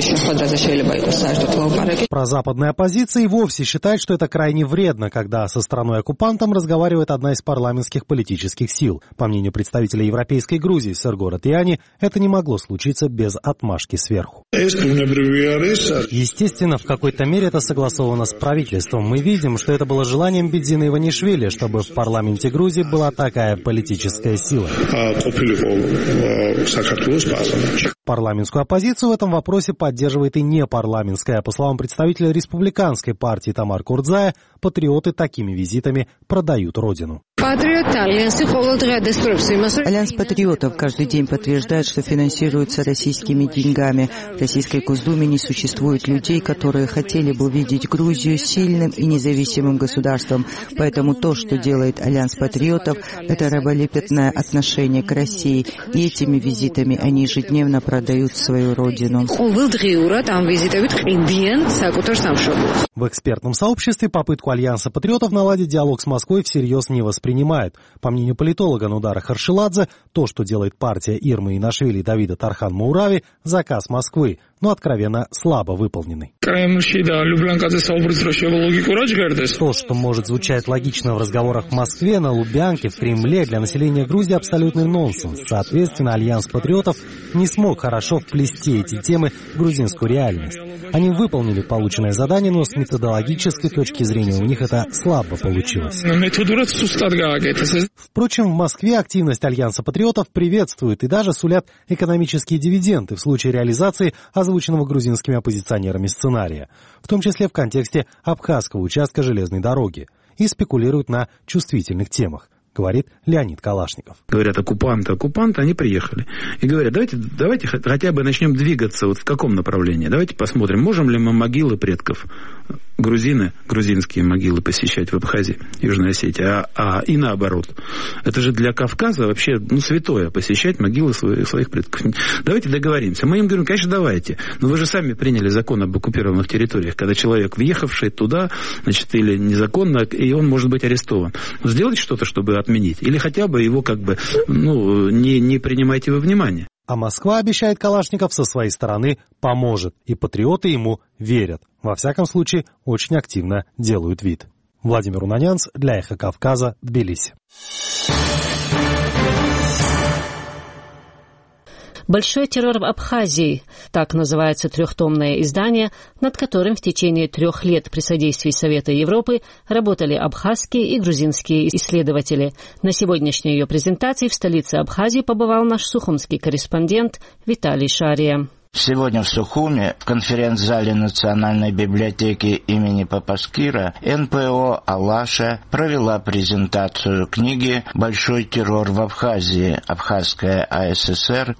Прозападная оппозиция и вовсе считает, что это крайне вредно, когда со страной-оккупантом разговаривает одна из парламентских политических сил. По мнению представителя Европейской Грузии Сергора Тиани, это не могло случиться без отмашки сверху. Естественно, в какой-то мере это согласовано с правительством. Мы видим, что это было желанием Бедзина Иванишвили, чтобы в парламенте Грузии была такая политическая сила. Парламентскую оппозицию в этом вопросе поддерживает и непарламентская. По словам представителя республиканской партии Тамар Курдзая, патриоты такими визитами продают родину. Альянс патриотов каждый день подтверждает, что финансируется российскими деньгами. В Российской Госдуме не существует людей, которые хотели бы видеть Грузию сильным и независимым государством. Поэтому то, что делает Альянс патриотов, это раболепетное отношение к России. И этими визитами они ежедневно продают свою родину. В экспертном сообществе попытку Альянса патриотов наладить диалог с Москвой всерьез не воспринимают. По мнению политолога Нудара Харшиладзе, то, что делает партия Ирмы Инашвили и Давида Тархан-Маурави, заказ Москвы, но откровенно слабо выполненный. То, что может звучать логично в разговорах в Москве, на Лубянке, в Кремле, для населения Грузии абсолютный нонсенс. Соответственно, Альянс патриотов не смог хорошо вплести эти темы в грузинскую реальность. Они выполнили полученное задание, но с методологической точки зрения у них это слабо получилось. Впрочем, в Москве активность Альянса патриотов приветствует и даже сулят экономические дивиденды в случае реализации озвученного грузинскими оппозиционерами сценария, в том числе в контексте абхазского участка железной дороги, и спекулируют на чувствительных темах, говорит Леонид Калашников. Говорят, оккупанты, они приехали. И говорят, давайте хотя бы начнем двигаться вот в каком направлении. Давайте посмотрим, можем ли мы могилы предков грузинские могилы посещать в Абхазии, Южной Осетии, и наоборот. Это же для Кавказа вообще святое, посещать могилы своих предков. Давайте договоримся. Мы им говорим, конечно, давайте. Но вы же сами приняли закон об оккупированных территориях, когда человек, въехавший туда, или незаконно, и он может быть арестован. Сделайте что-то, чтобы отменить. Или хотя бы его не принимайте во внимание. А Москва, обещает Калашников, со своей стороны поможет, и патриоты ему верят. Во всяком случае, очень активно делают вид. Владимир Унанянц для «Эхо Кавказа», Тбилиси. «Большой террор в Абхазии» — так называется трехтомное издание, над которым в течение 3 лет при содействии Совета Европы работали абхазские и грузинские исследователи. На сегодняшней ее презентации в столице Абхазии побывал наш сухумский корреспондент Виталий Шария. Сегодня в Сухуме, в конференц-зале Национальной библиотеки имени Папаскира, НПО «Алаша» провела презентацию книги «Большой террор в Абхазии. Абхазская АССР.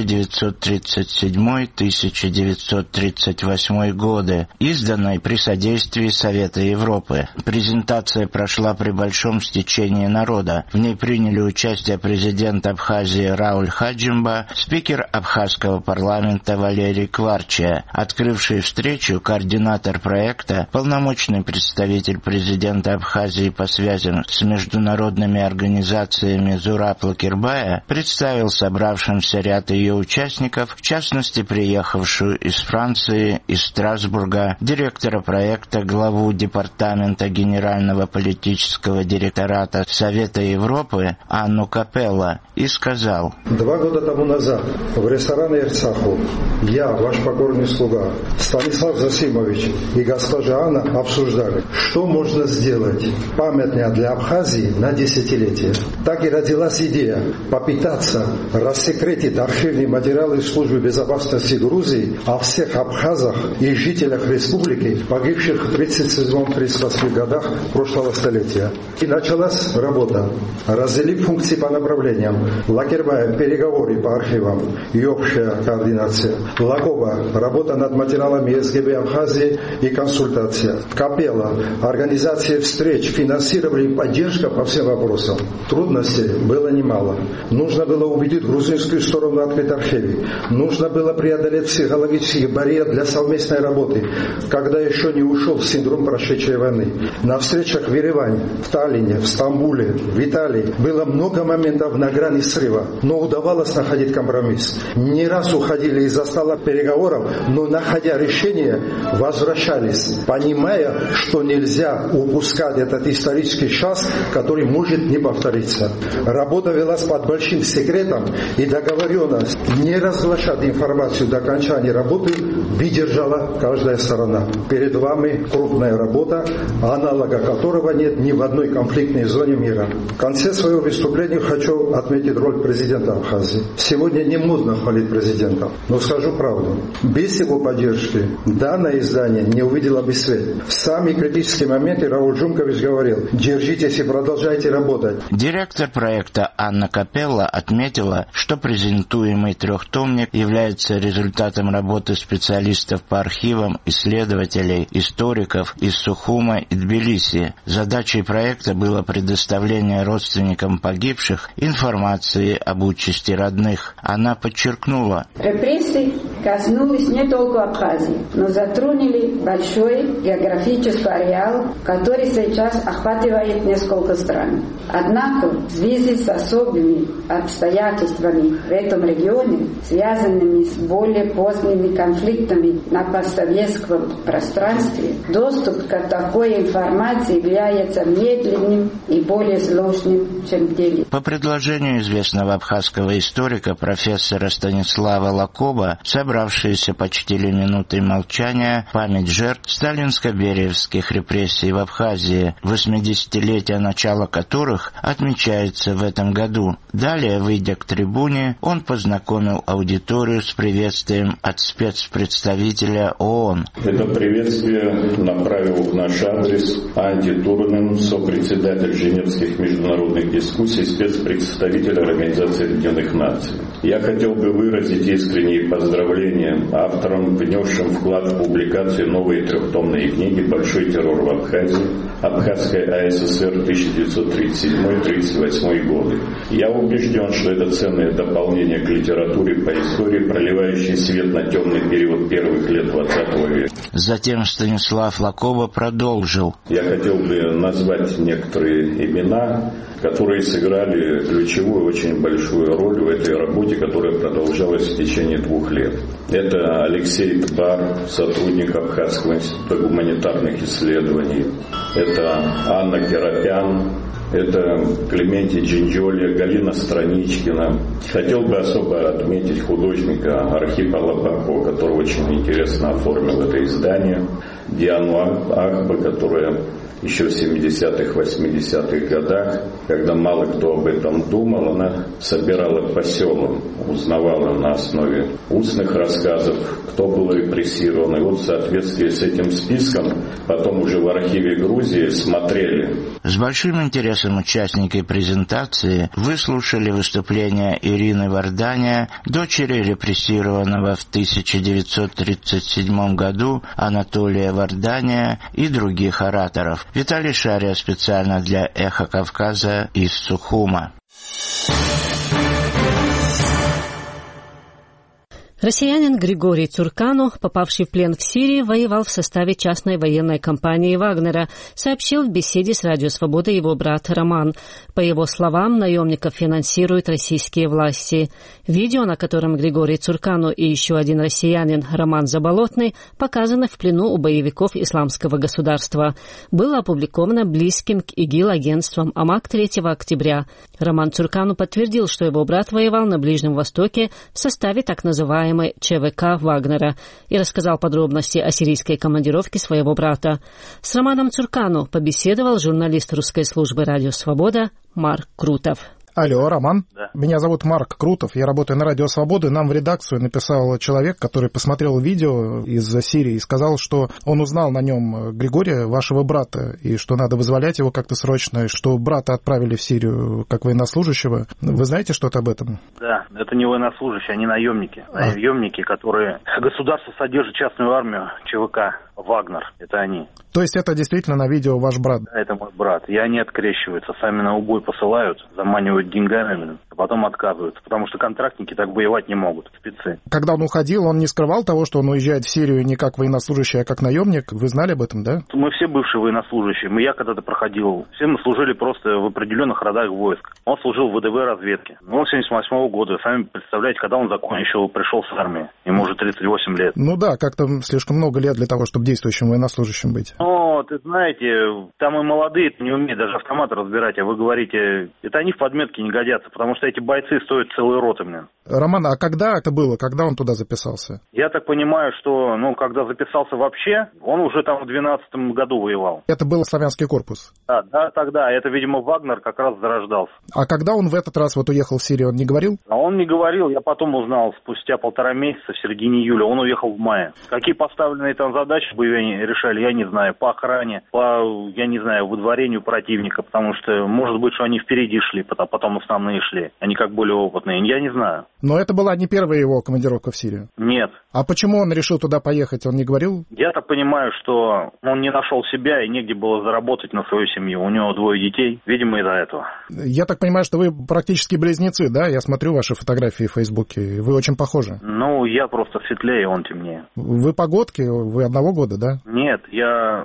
1937-1938 годы», изданной при содействии Совета Европы. Презентация прошла при большом стечении народа. В ней приняли участие президент Абхазии Рауль Хаджимба, спикер абхазского парламента Валерий Кварча, открывший встречу координатор проекта, полномочный представитель президента Абхазии по связям с международными организациями Зураб Лакирбая, представил собравшимся ряд ее участников, в частности приехавшую из Франции, из Страсбурга, директора проекта, главу департамента Генерального политического директората Совета Европы Анну Капелла, и сказал: 2 года тому назад в ресторане «Эрцаху» я, ваш покорный слуга, Станислав Засимович и госпожа Анна обсуждали, что можно сделать памятное для Абхазии на десятилетие. Так и родилась идея попытаться рассекретить архивные материалы службы безопасности Грузии о всех абхазах и жителях республики, погибших в 1937-1938 годах прошлого столетия. И началась работа. Разделив функции по направлениям: Лакирбаев — переговоры по архивам и общая координация, Лакоба — работа над материалами СГБ Абхазии и консультация, Капелла — организация встреч, финансирование и поддержка по всем вопросам. Трудностей было немало. Нужно было убедить грузинскую сторону открыть архивы. Нужно было преодолеть психологический барьер для совместной работы, когда еще не ушел синдром прошедшей войны. На встречах в Ереване, в Таллине, в Стамбуле, в Италии было много моментов на грани срыва, но удавалось находить компромисс. Не раз уходили из-за стола переговоров, но, находя решение, возвращались, понимая, что нельзя упускать этот исторический шанс, который может не повториться. Работа велась под большим секретом, и договоренность не разглашать информацию до окончания работы выдержала каждая сторона. Перед вами крупная работа, аналога которого нет ни в одной конфликтной зоне мира. В конце своего выступления хочу отметить роль президента Абхазии. Сегодня не модно хвалить президента, но скажу правду. Без его поддержки данное издание не увидело бы свет. В самые критические моменты Рауль Жумкович говорил: держитесь и продолжайте работать. Директор проекта Анна Капелла отметила, что презентуемый трехтомник является результатом работы специалистов по архивам, исследователей, историков из Сухума и Тбилиси. Задачей проекта было предоставление родственникам погибших информации об участи родных. Она подчеркнула: репрессии коснулись не только Абхазии, но затронули большой географический ареал, который сейчас охватывает несколько стран. Однако в связи с особыми обстоятельствами в этом регионе, связанными с более поздними конфликтами на постсоветском пространстве, доступ к такой информации является медленным и более сложным, чем деле. По предложению известного абхазского историка профессора Станислава Лакоба, собравшиеся почтили минутой молчания память жертв сталинско-бериевских репрессий в Абхазии, 80-летие начала которых отмечается в этом году. Далее, выйдя к трибуне, он познакомил аудиторию с приветствием от спецпредставителя ООН. Это приветствие направил в наш адрес Анди Турнен, сопредседатель Женевских международных дискуссий, спецпредставитель Организации Объединенных Наций. Я хотел бы выразить искренние поздравления авторам, внесшим вклад в публикацию новой трехтомной книги «Большой террор в Абхазии. Абхазской АССР 1937-1938 годы. Я убежден, что это ценное дополнение к литературе по истории, проливающей свет на темный период первых лет 20 века. Затем Станислав Лакоба продолжил. Я хотел бы назвать некоторые имена, которые сыграли ключевую, очень большую роль в этой работе, которая продолжалась в течение 2 лет. Это Алексей Тбар, сотрудник Абхазского института гуманитарных исследований. Это Анна Керапян, это Клементий Джинджоли, Галина Страничкина. Хотел бы особо отметить художника Архипа Лопахова, который очень интересно оформил это издание. Диану Ахба, которая еще в 70-х, 80-х годах, когда мало кто об этом думал, она собирала по селам, узнавала на основе устных рассказов, кто был репрессирован. И вот в соответствии с этим списком потом уже в архиве Грузии смотрели. С большим интересом участники презентации выслушали выступление Ирины Варданя, дочери репрессированного в 1937 году Анатолия Варданя и других ораторов. Виталий Шария специально для «Эхо Кавказа» из Сухума. Россиянин Григорий Цуркану, попавший в плен в Сирии, воевал в составе частной военной компании «Вагнера», сообщил в беседе с «Радио Свобода» его брат Роман. По его словам, наемников финансируют российские власти. Видео, на котором Григорий Цуркану и еще один россиянин, Роман Заболотный, показаны в плену у боевиков Исламского государства. Было опубликовано близким к ИГИЛ агентством АМАК 3 октября. Роман Цуркану подтвердил, что его брат воевал на Ближнем Востоке в составе так называемой ЧВК Вагнера и рассказал подробности о сирийской командировке своего брата. С Романом Цуркану побеседовал журналист русской службы «Радио Свобода» Марк Крутов. Алло, Роман. Да. Меня зовут Марк Крутов, я работаю на Радио Свободы. Нам в редакцию написал человек, который посмотрел видео из Сирии и сказал, что он узнал на нем Григория, вашего брата, и что надо вызволять его как-то срочно, и что брата отправили в Сирию как военнослужащего. Вы знаете что-то об этом? Да, это не военнослужащие, они наемники. Наемники, которые... Государство содержит частную армию ЧВК «Вагнер». Это они. То есть это действительно на видео ваш брат? Да, это мой брат. И они открещиваются, сами на убой посылают, заманивают деньгами, а потом отказываются, потому что контрактники так воевать не могут, спецы. Когда он уходил, он не скрывал того, что он уезжает в Сирию не как военнослужащий, а как наемник? Вы знали об этом, да? Мы все бывшие военнослужащие. Я когда-то проходил. Все мы служили просто в определенных родах войск. Он служил в ВДВ разведке. Он 78-го года. Сами представляете, когда он еще пришел с армии. Ему уже 38 лет. Ну да, как-то слишком много лет для того, чтобы действующим военнослужащим быть. Ну, ты знаете, там и молодые не умеют даже автомат разбирать, а вы говорите, это они в подметке не годятся, потому что эти бойцы стоят целые роты, мне. Роман, а когда это было? Когда он туда записался? Я так понимаю, что, когда записался вообще, он уже там в 12-м году воевал. Это был славянский корпус? Да, тогда. Это, видимо, Вагнер как раз зарождался. А когда он в этот раз уехал в Сирию, он не говорил? А он не говорил, я потом узнал, спустя 1,5 месяца, в середине июля, он уехал в мае. Какие поставленные там задачи бы решали, я не знаю, по охране, я не знаю, выдворению противника, потому что, может быть, что они впереди шли, а потом основные шли. Они как более опытные, я не знаю. Но это была не первая его командировка в Сирию? Нет. А почему он решил туда поехать, он не говорил? Я так понимаю, что он не нашел себя и негде было заработать на свою семью. У него 2 детей, видимо, из-за этого. Я так понимаю, что вы практически близнецы, да? Я смотрю ваши фотографии в Фейсбуке, вы очень похожи. Я просто светлее, он темнее. Вы погодки, вы одного года, да? Нет, я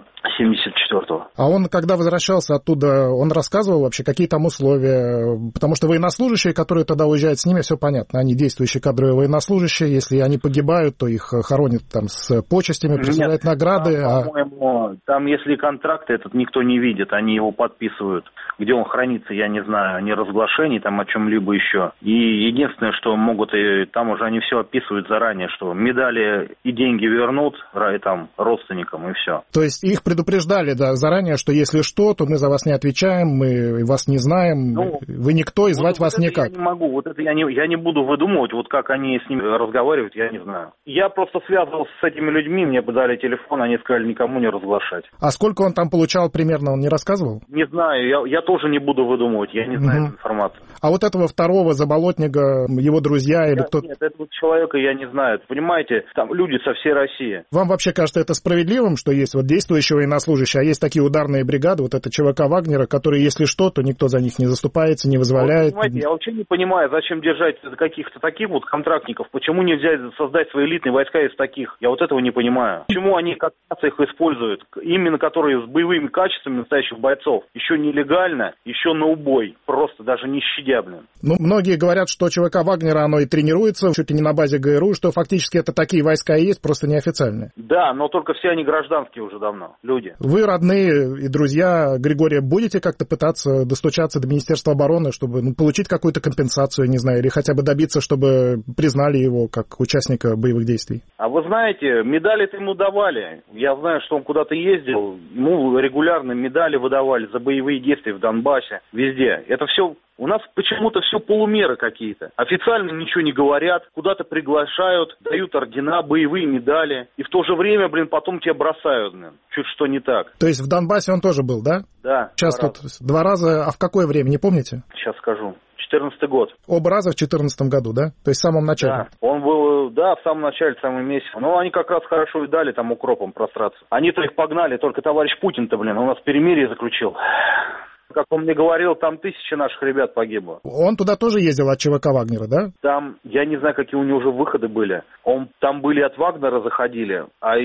74-го. А он, когда возвращался оттуда, он рассказывал вообще, какие там условия? Потому что военнослужащие, которые тогда уезжают с ними, все понятно. Они действующие кадровые военнослужащие. Если они погибают, то их хоронят там с почестями, присылают награды. По-моему, там, если контракт этот никто не видит, они его подписывают. Где он хранится, я не знаю, ни разглашений, там о чем-либо еще. И единственное, что могут, и там уже они все описывают заранее, что медали и деньги вернут там родственникам, и все. То есть их предупреждали, да, заранее, что если что, то мы за вас не отвечаем, мы вас не знаем, вы никто, и звать вас никак. Я не могу, я не буду выдумывать, как они с ними разговаривают, я не знаю. Я просто связывался с этими людьми, мне дали телефон, они сказали никому не разглашать. А сколько он там получал примерно, он не рассказывал? Не знаю, я тоже не буду выдумывать, я не знаю эту информацию. А вот этого второго заболотника, его друзья или кто-то? Нет, этого человека я не знаю. Понимаете, там люди со всей России. Вам вообще кажется это справедливым, что есть вот действующие военнослужащие, а есть такие ударные бригады, вот это ЧВК Вагнера, которые, если что, то никто за них не заступается, не вызволяет? Вот, понимаете, я вообще не понимаю, зачем держать каких-то таких вот контрактников, почему нельзя создать свои элитные войска из таких? Я вот этого не понимаю. Почему они как их используют? Именно которые с боевыми качествами настоящих бойцов. Еще нелегально, еще на убой. Просто даже не щадя, блин. Ну, многие говорят, что ЧВК Вагнера, оно и тренируется, чуть ли не на базе ГРУ, что фактически это такие войска и есть, просто неофициальные. Да, но только все они гражданские уже давно, люди. Вы, родные и друзья Григория, будете как-то пытаться достучаться до Министерства обороны, чтобы получить какую-то компенсацию, не знаю, или хотя бы добиться, чтобы признали его как участника боевых действий? А вы знаете, медали-то ему давали. Я знаю, что он куда-то ездил, ему регулярно медали выдавали за боевые действия в Донбассе, везде. Это все... У нас почему-то все полумеры какие-то. Официально ничего не говорят, куда-то приглашают, дают ордена, боевые медали. И в то же время, потом тебя бросают, чуть что не так. То есть в Донбассе он тоже был, да? Да. Сейчас тут 2 раза. А в какое время, не помните? Сейчас скажу. 14-й год. Оба раза в 14 году, да? То есть в самом начале? Да, он был, в самом начале, самый месяц. Но они как раз хорошо и дали там укропом простраться. Они-то их погнали, только товарищ Путин-то, у нас перемирие заключил. Как он мне говорил, там 1000 наших ребят погибло. Он туда тоже ездил от ЧВК Вагнера, да? Там, я не знаю, какие у него уже выходы были. Там были от Вагнера заходили, а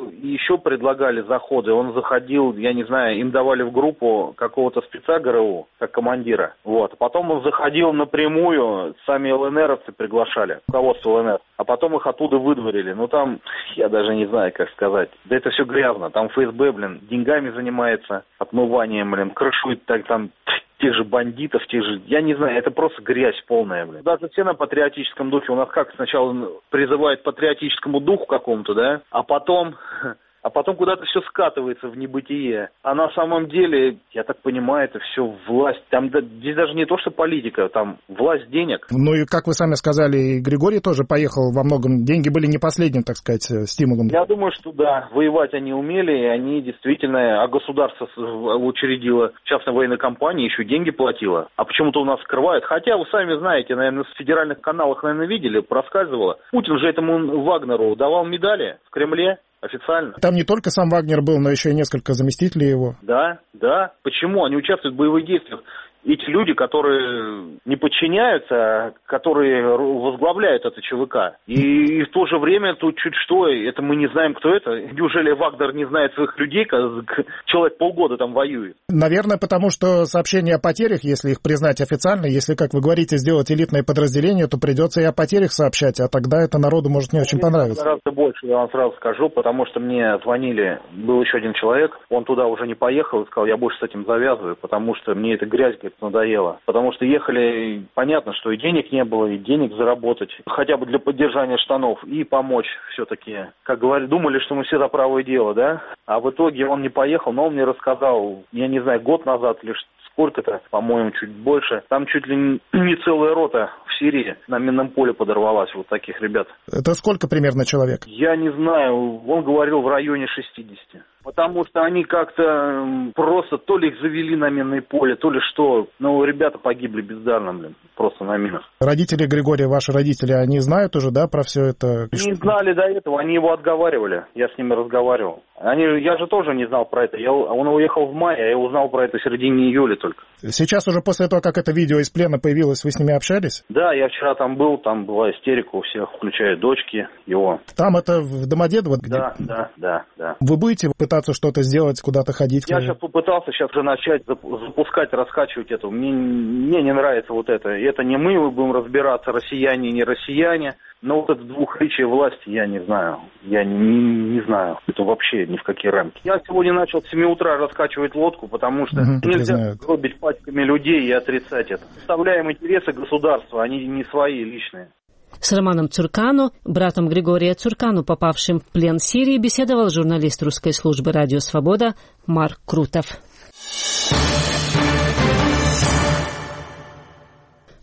еще предлагали заходы. Он заходил, я не знаю, им давали в группу какого-то спеца ГРУ, как командира. Вот. Потом он заходил напрямую, сами ЛНРовцы приглашали, руководство ЛНР. А потом их оттуда выдворили. Там, я даже не знаю, как сказать. Да это все грязно. Там ФСБ, деньгами занимается, отмыванием, крышует там тех же бандитов, я не знаю, это просто грязь полная, Даже все на патриотическом духе. У нас как сначала призывают к патриотическому духу какому-то, да, а потом куда-то все скатывается в небытие. А на самом деле, я так понимаю, это все власть. Здесь даже не то, что политика, там власть денег. Ну и, как вы сами сказали, Григорий тоже поехал во многом. Деньги были не последним, так сказать, стимулом. Я думаю, что да. Воевать они умели, и они действительно... А государство учредило частную военную компанию, еще деньги платило. А почему-то у нас скрывают. Хотя, вы сами знаете, наверное, в федеральных каналах, видели, проскальзывало. Путин же этому Вагнеру давал медали в Кремле. Официально. Там не только сам Вагнер был, но еще и несколько заместителей его. Да. Почему? Они участвуют в боевых действиях. Эти люди, которые не подчиняются, а которые возглавляют это ЧВК. И в то же время тут чуть что, это мы не знаем, кто это. Неужели Вагнер не знает своих людей, человек полгода там воюет? Наверное, потому что сообщения о потерях, если их признать официально, если, как вы говорите, сделать элитное подразделение, то придется и о потерях сообщать, а тогда это народу может не очень понравиться. Гораздо больше, я вам сразу скажу, потому что мне звонили, был еще один человек, он туда уже не поехал и сказал, я больше с этим завязываю, потому что мне эта грязь, надоело. Потому что ехали, понятно, что и денег не было, и денег заработать, хотя бы для поддержания штанов, и помочь все-таки. Как говорят, думали, что мы все за правое дело, да? А в итоге он не поехал, но он мне рассказал, я не знаю, год назад или сколько-то, по-моему, чуть больше. Там чуть ли не целая рота в Сирии на минном поле подорвалась, вот таких ребят. Это сколько примерно человек? Я не знаю, он говорил в районе 60. Потому что они как-то просто то ли их завели на минное поле, то ли что. Но ребята погибли бездарно, просто на минах. Родители Григория, ваши родители, они знают уже, да, про все это? Не знали до этого, они его отговаривали. Я с ними разговаривал. Я же тоже не знал про это. Он уехал в мае, а я узнал про это в середине июля только. Сейчас уже после того, как это видео из плена появилось, вы с ними общались? Да, я вчера там был, там была истерика у всех, включая дочки его. Там это в Домодедово? Да. Вы будете пытаться что-то сделать, куда-то ходить? Я сейчас попытался уже начать запускать, раскачивать это. Мне не нравится вот это. Это не мы будем разбираться, россияне, не россияне. Но вот это двухличие власти, я не знаю. Я не знаю. Это вообще ни в какие рамки. Я сегодня начал с 7 утра раскачивать лодку, потому что нельзя гробить пачками людей и отрицать это. Представляем интересы государства, они не свои личные. С Романом Цуркану, братом Григория Цуркану, попавшим в плен Сирии, беседовал журналист русской службы «Радио Свобода» Марк Крутов.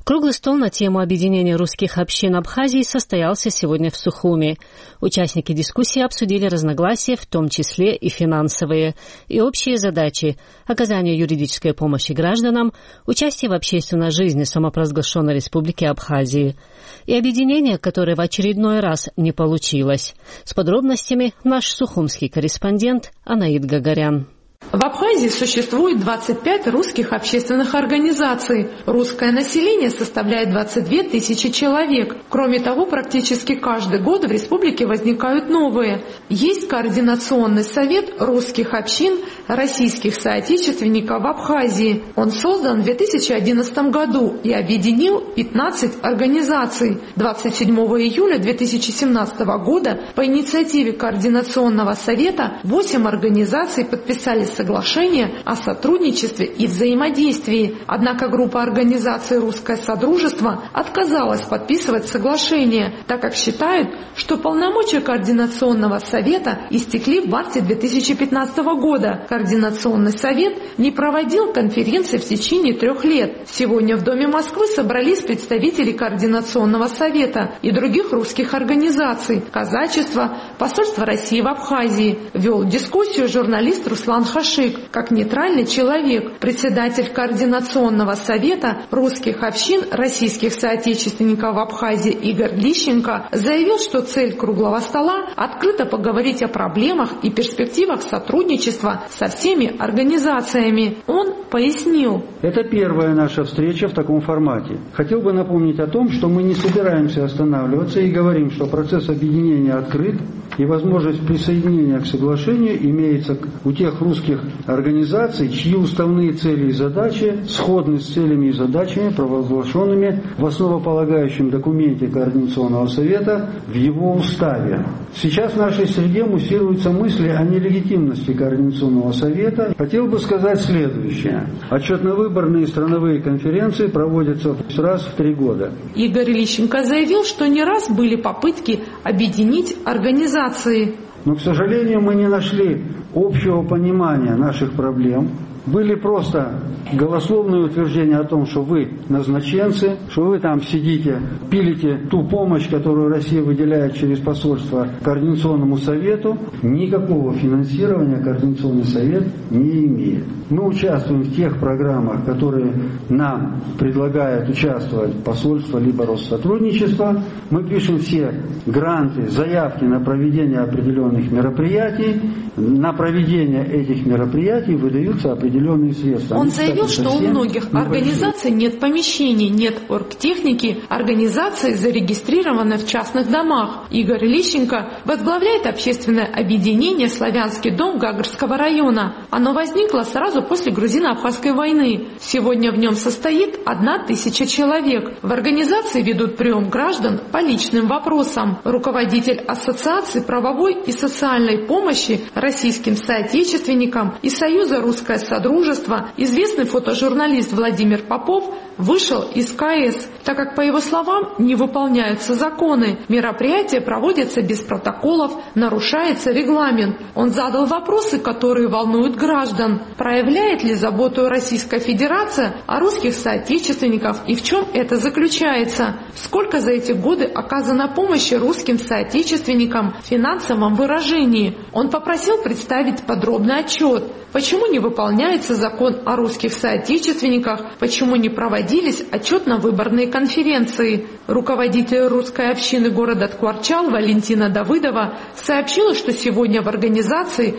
Круглый стол на тему объединения русских общин Абхазии состоялся сегодня в Сухуми. Участники дискуссии обсудили разногласия, в том числе и финансовые, и общие задачи – оказание юридической помощи гражданам, участие в общественной жизни самопровозглашенной Республики Абхазии и объединение, которое в очередной раз не получилось. С подробностями наш сухумский корреспондент Анаид Гагарян. В Абхазии существует 25 русских общественных организаций. Русское население составляет 22 тысячи человек. Кроме того, практически каждый год в республике возникают новые. Есть Координационный совет русских общин российских соотечественников в Абхазии. Он создан в 2011 году и объединил 15 организаций. 27 июля 2017 года по инициативе Координационного совета 8 организаций подписали соглашение о сотрудничестве и взаимодействии. Однако группа организаций «Русское Содружество» отказалась подписывать соглашение, так как считают, что полномочия Координационного совета истекли в марте 2015 года. Координационный совет не проводил конференции в течение 3 лет. Сегодня в Доме Москвы собрались представители Координационного совета и других русских организаций, казачества, посольства России в Абхазии. Вел дискуссию журналист Руслан Хашик. Как нейтральный человек, председатель Координационного совета русских общин российских соотечественников в Абхазии Игорь Лищенко заявил, что цель круглого стола – открыто поговорить о проблемах и перспективах сотрудничества со всеми организациями. Он пояснил. Это первая наша встреча в таком формате. Хотел бы напомнить о том, что мы не собираемся останавливаться и говорим, что процесс объединения открыт и возможность присоединения к соглашению имеется у тех русских организаций, чьи уставные цели и задачи сходны с целями и задачами, провозглашенными в основополагающем документе Координационного совета в его уставе. Сейчас в нашей среде муссируются мысли о нелегитимности Координационного совета. Хотел бы сказать следующее. Отчетно-выборные страновые конференции проводятся раз в 3 года. Игорь Лищенко заявил, что не раз были попытки объединить организации. Но, к сожалению, мы не нашли общего понимания наших проблем. Были просто голословные утверждения о том, что вы назначенцы, что вы там сидите, пилите ту помощь, которую Россия выделяет через посольство Координационному совету. Никакого финансирования Координационный совет не имеет. Мы участвуем в тех программах, которые нам предлагает участвовать посольство либо Россотрудничество. Мы пишем все гранты, заявки на проведение определенных мероприятий. На проведение этих мероприятий выдаются определенные средства. Он заявил, что у многих организаций нет помещений, нет оргтехники, организации зарегистрированы в частных домах. Игорь Лищенко возглавляет общественное объединение «Славянский дом» Гагарского района. Оно возникло сразу после грузино-абхазской войны. Сегодня в нем состоит 1000 человек. В организации ведут прием граждан по личным вопросам. Руководитель Ассоциации правовой и социальной помощи российским соотечественникам и Союза «Русское Содружество», известный фотожурналист Владимир Попов, вышел из КС, так как, по его словам, не выполняются законы. Мероприятия проводятся без протоколов, нарушается регламент. Он задал вопросы, которые волнуют граждан. Проявляет ли заботу Российская Федерация о русских соотечественниках и в чем это заключается? Сколько за эти годы оказано помощи русским соотечественникам в финансовом выражении? Он попросил представить подробный отчет. Почему не выполняется закон о русских соотечественниках? Почему не проводились отчетно-выборные конференции? Руководитель русской общины города Ткварчал Валентина Давыдова сообщила, что сегодня в организации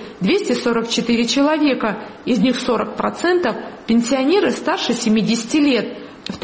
244 человека, из них 40% пенсионеры старше 70 лет. В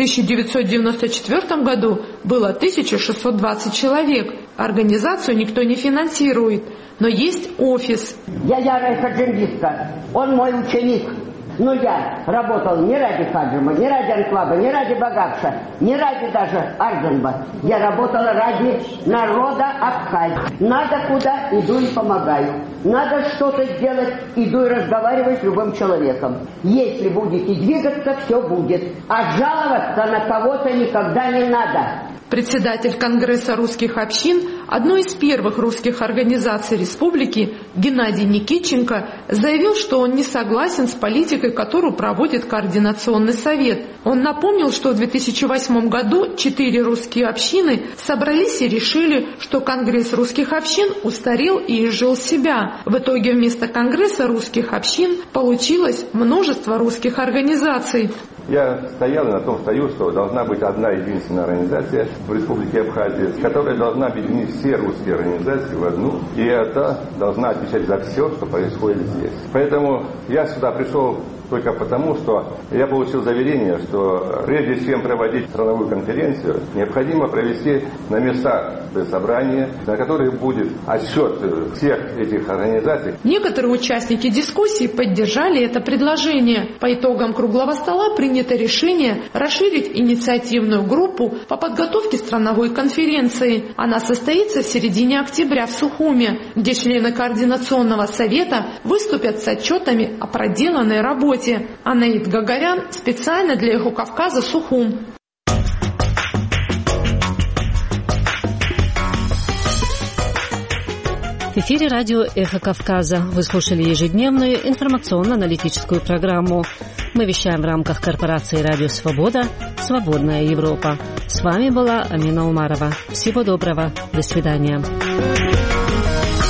1994 году было 1620 человек. Организацию никто не финансирует, но есть офис. Я ярая хаджингистка, он мой ученик. Но я работал не ради Хаджима, не ради Анклаба, не ради Багакша, не ради даже Арденба. Я работала ради народа Абхазии. Надо куда, иду и помогаю. Надо что-то сделать, иду и разговариваю с любым человеком. Если будете двигаться, все будет. А жаловаться на кого-то никогда не надо. Председатель Конгресса русских общин, одной из первых русских организаций республики, Геннадий Никитченко, заявил, что он не согласен с политикой, которую проводит Координационный совет. Он напомнил, что в 2008 году 4 русские общины собрались и решили, что Конгресс русских общин устарел и изжил себя. В итоге вместо Конгресса русских общин получилось множество русских организаций. Я стоял и на том стою, что должна быть одна единственная организация в Республике Абхазия, которая должна объединить все русские организации в одну, и это должна отвечать за все, что происходит здесь. Поэтому я сюда пришел только потому, что я получил заверение, что прежде чем проводить страновую конференцию, необходимо провести на местах собрания, на которых будет отчет всех этих организаций. Некоторые участники дискуссии поддержали это предложение. По итогам круглого стола принято решение расширить инициативную группу по подготовке страновой конференции. Она состоится в середине октября в Сухуме, где члены Координационного совета выступят с отчетами о проделанной работе. Анаит Гагарян специально для «Эхо Кавказа», Сухум. В эфире радио «Эхо Кавказа». Вы слушали ежедневную информационно-аналитическую программу. Мы вещаем в рамках корпорации «Радио Свобода», «Свободная Европа». С вами была Амина Умарова. Всего доброго. До свидания.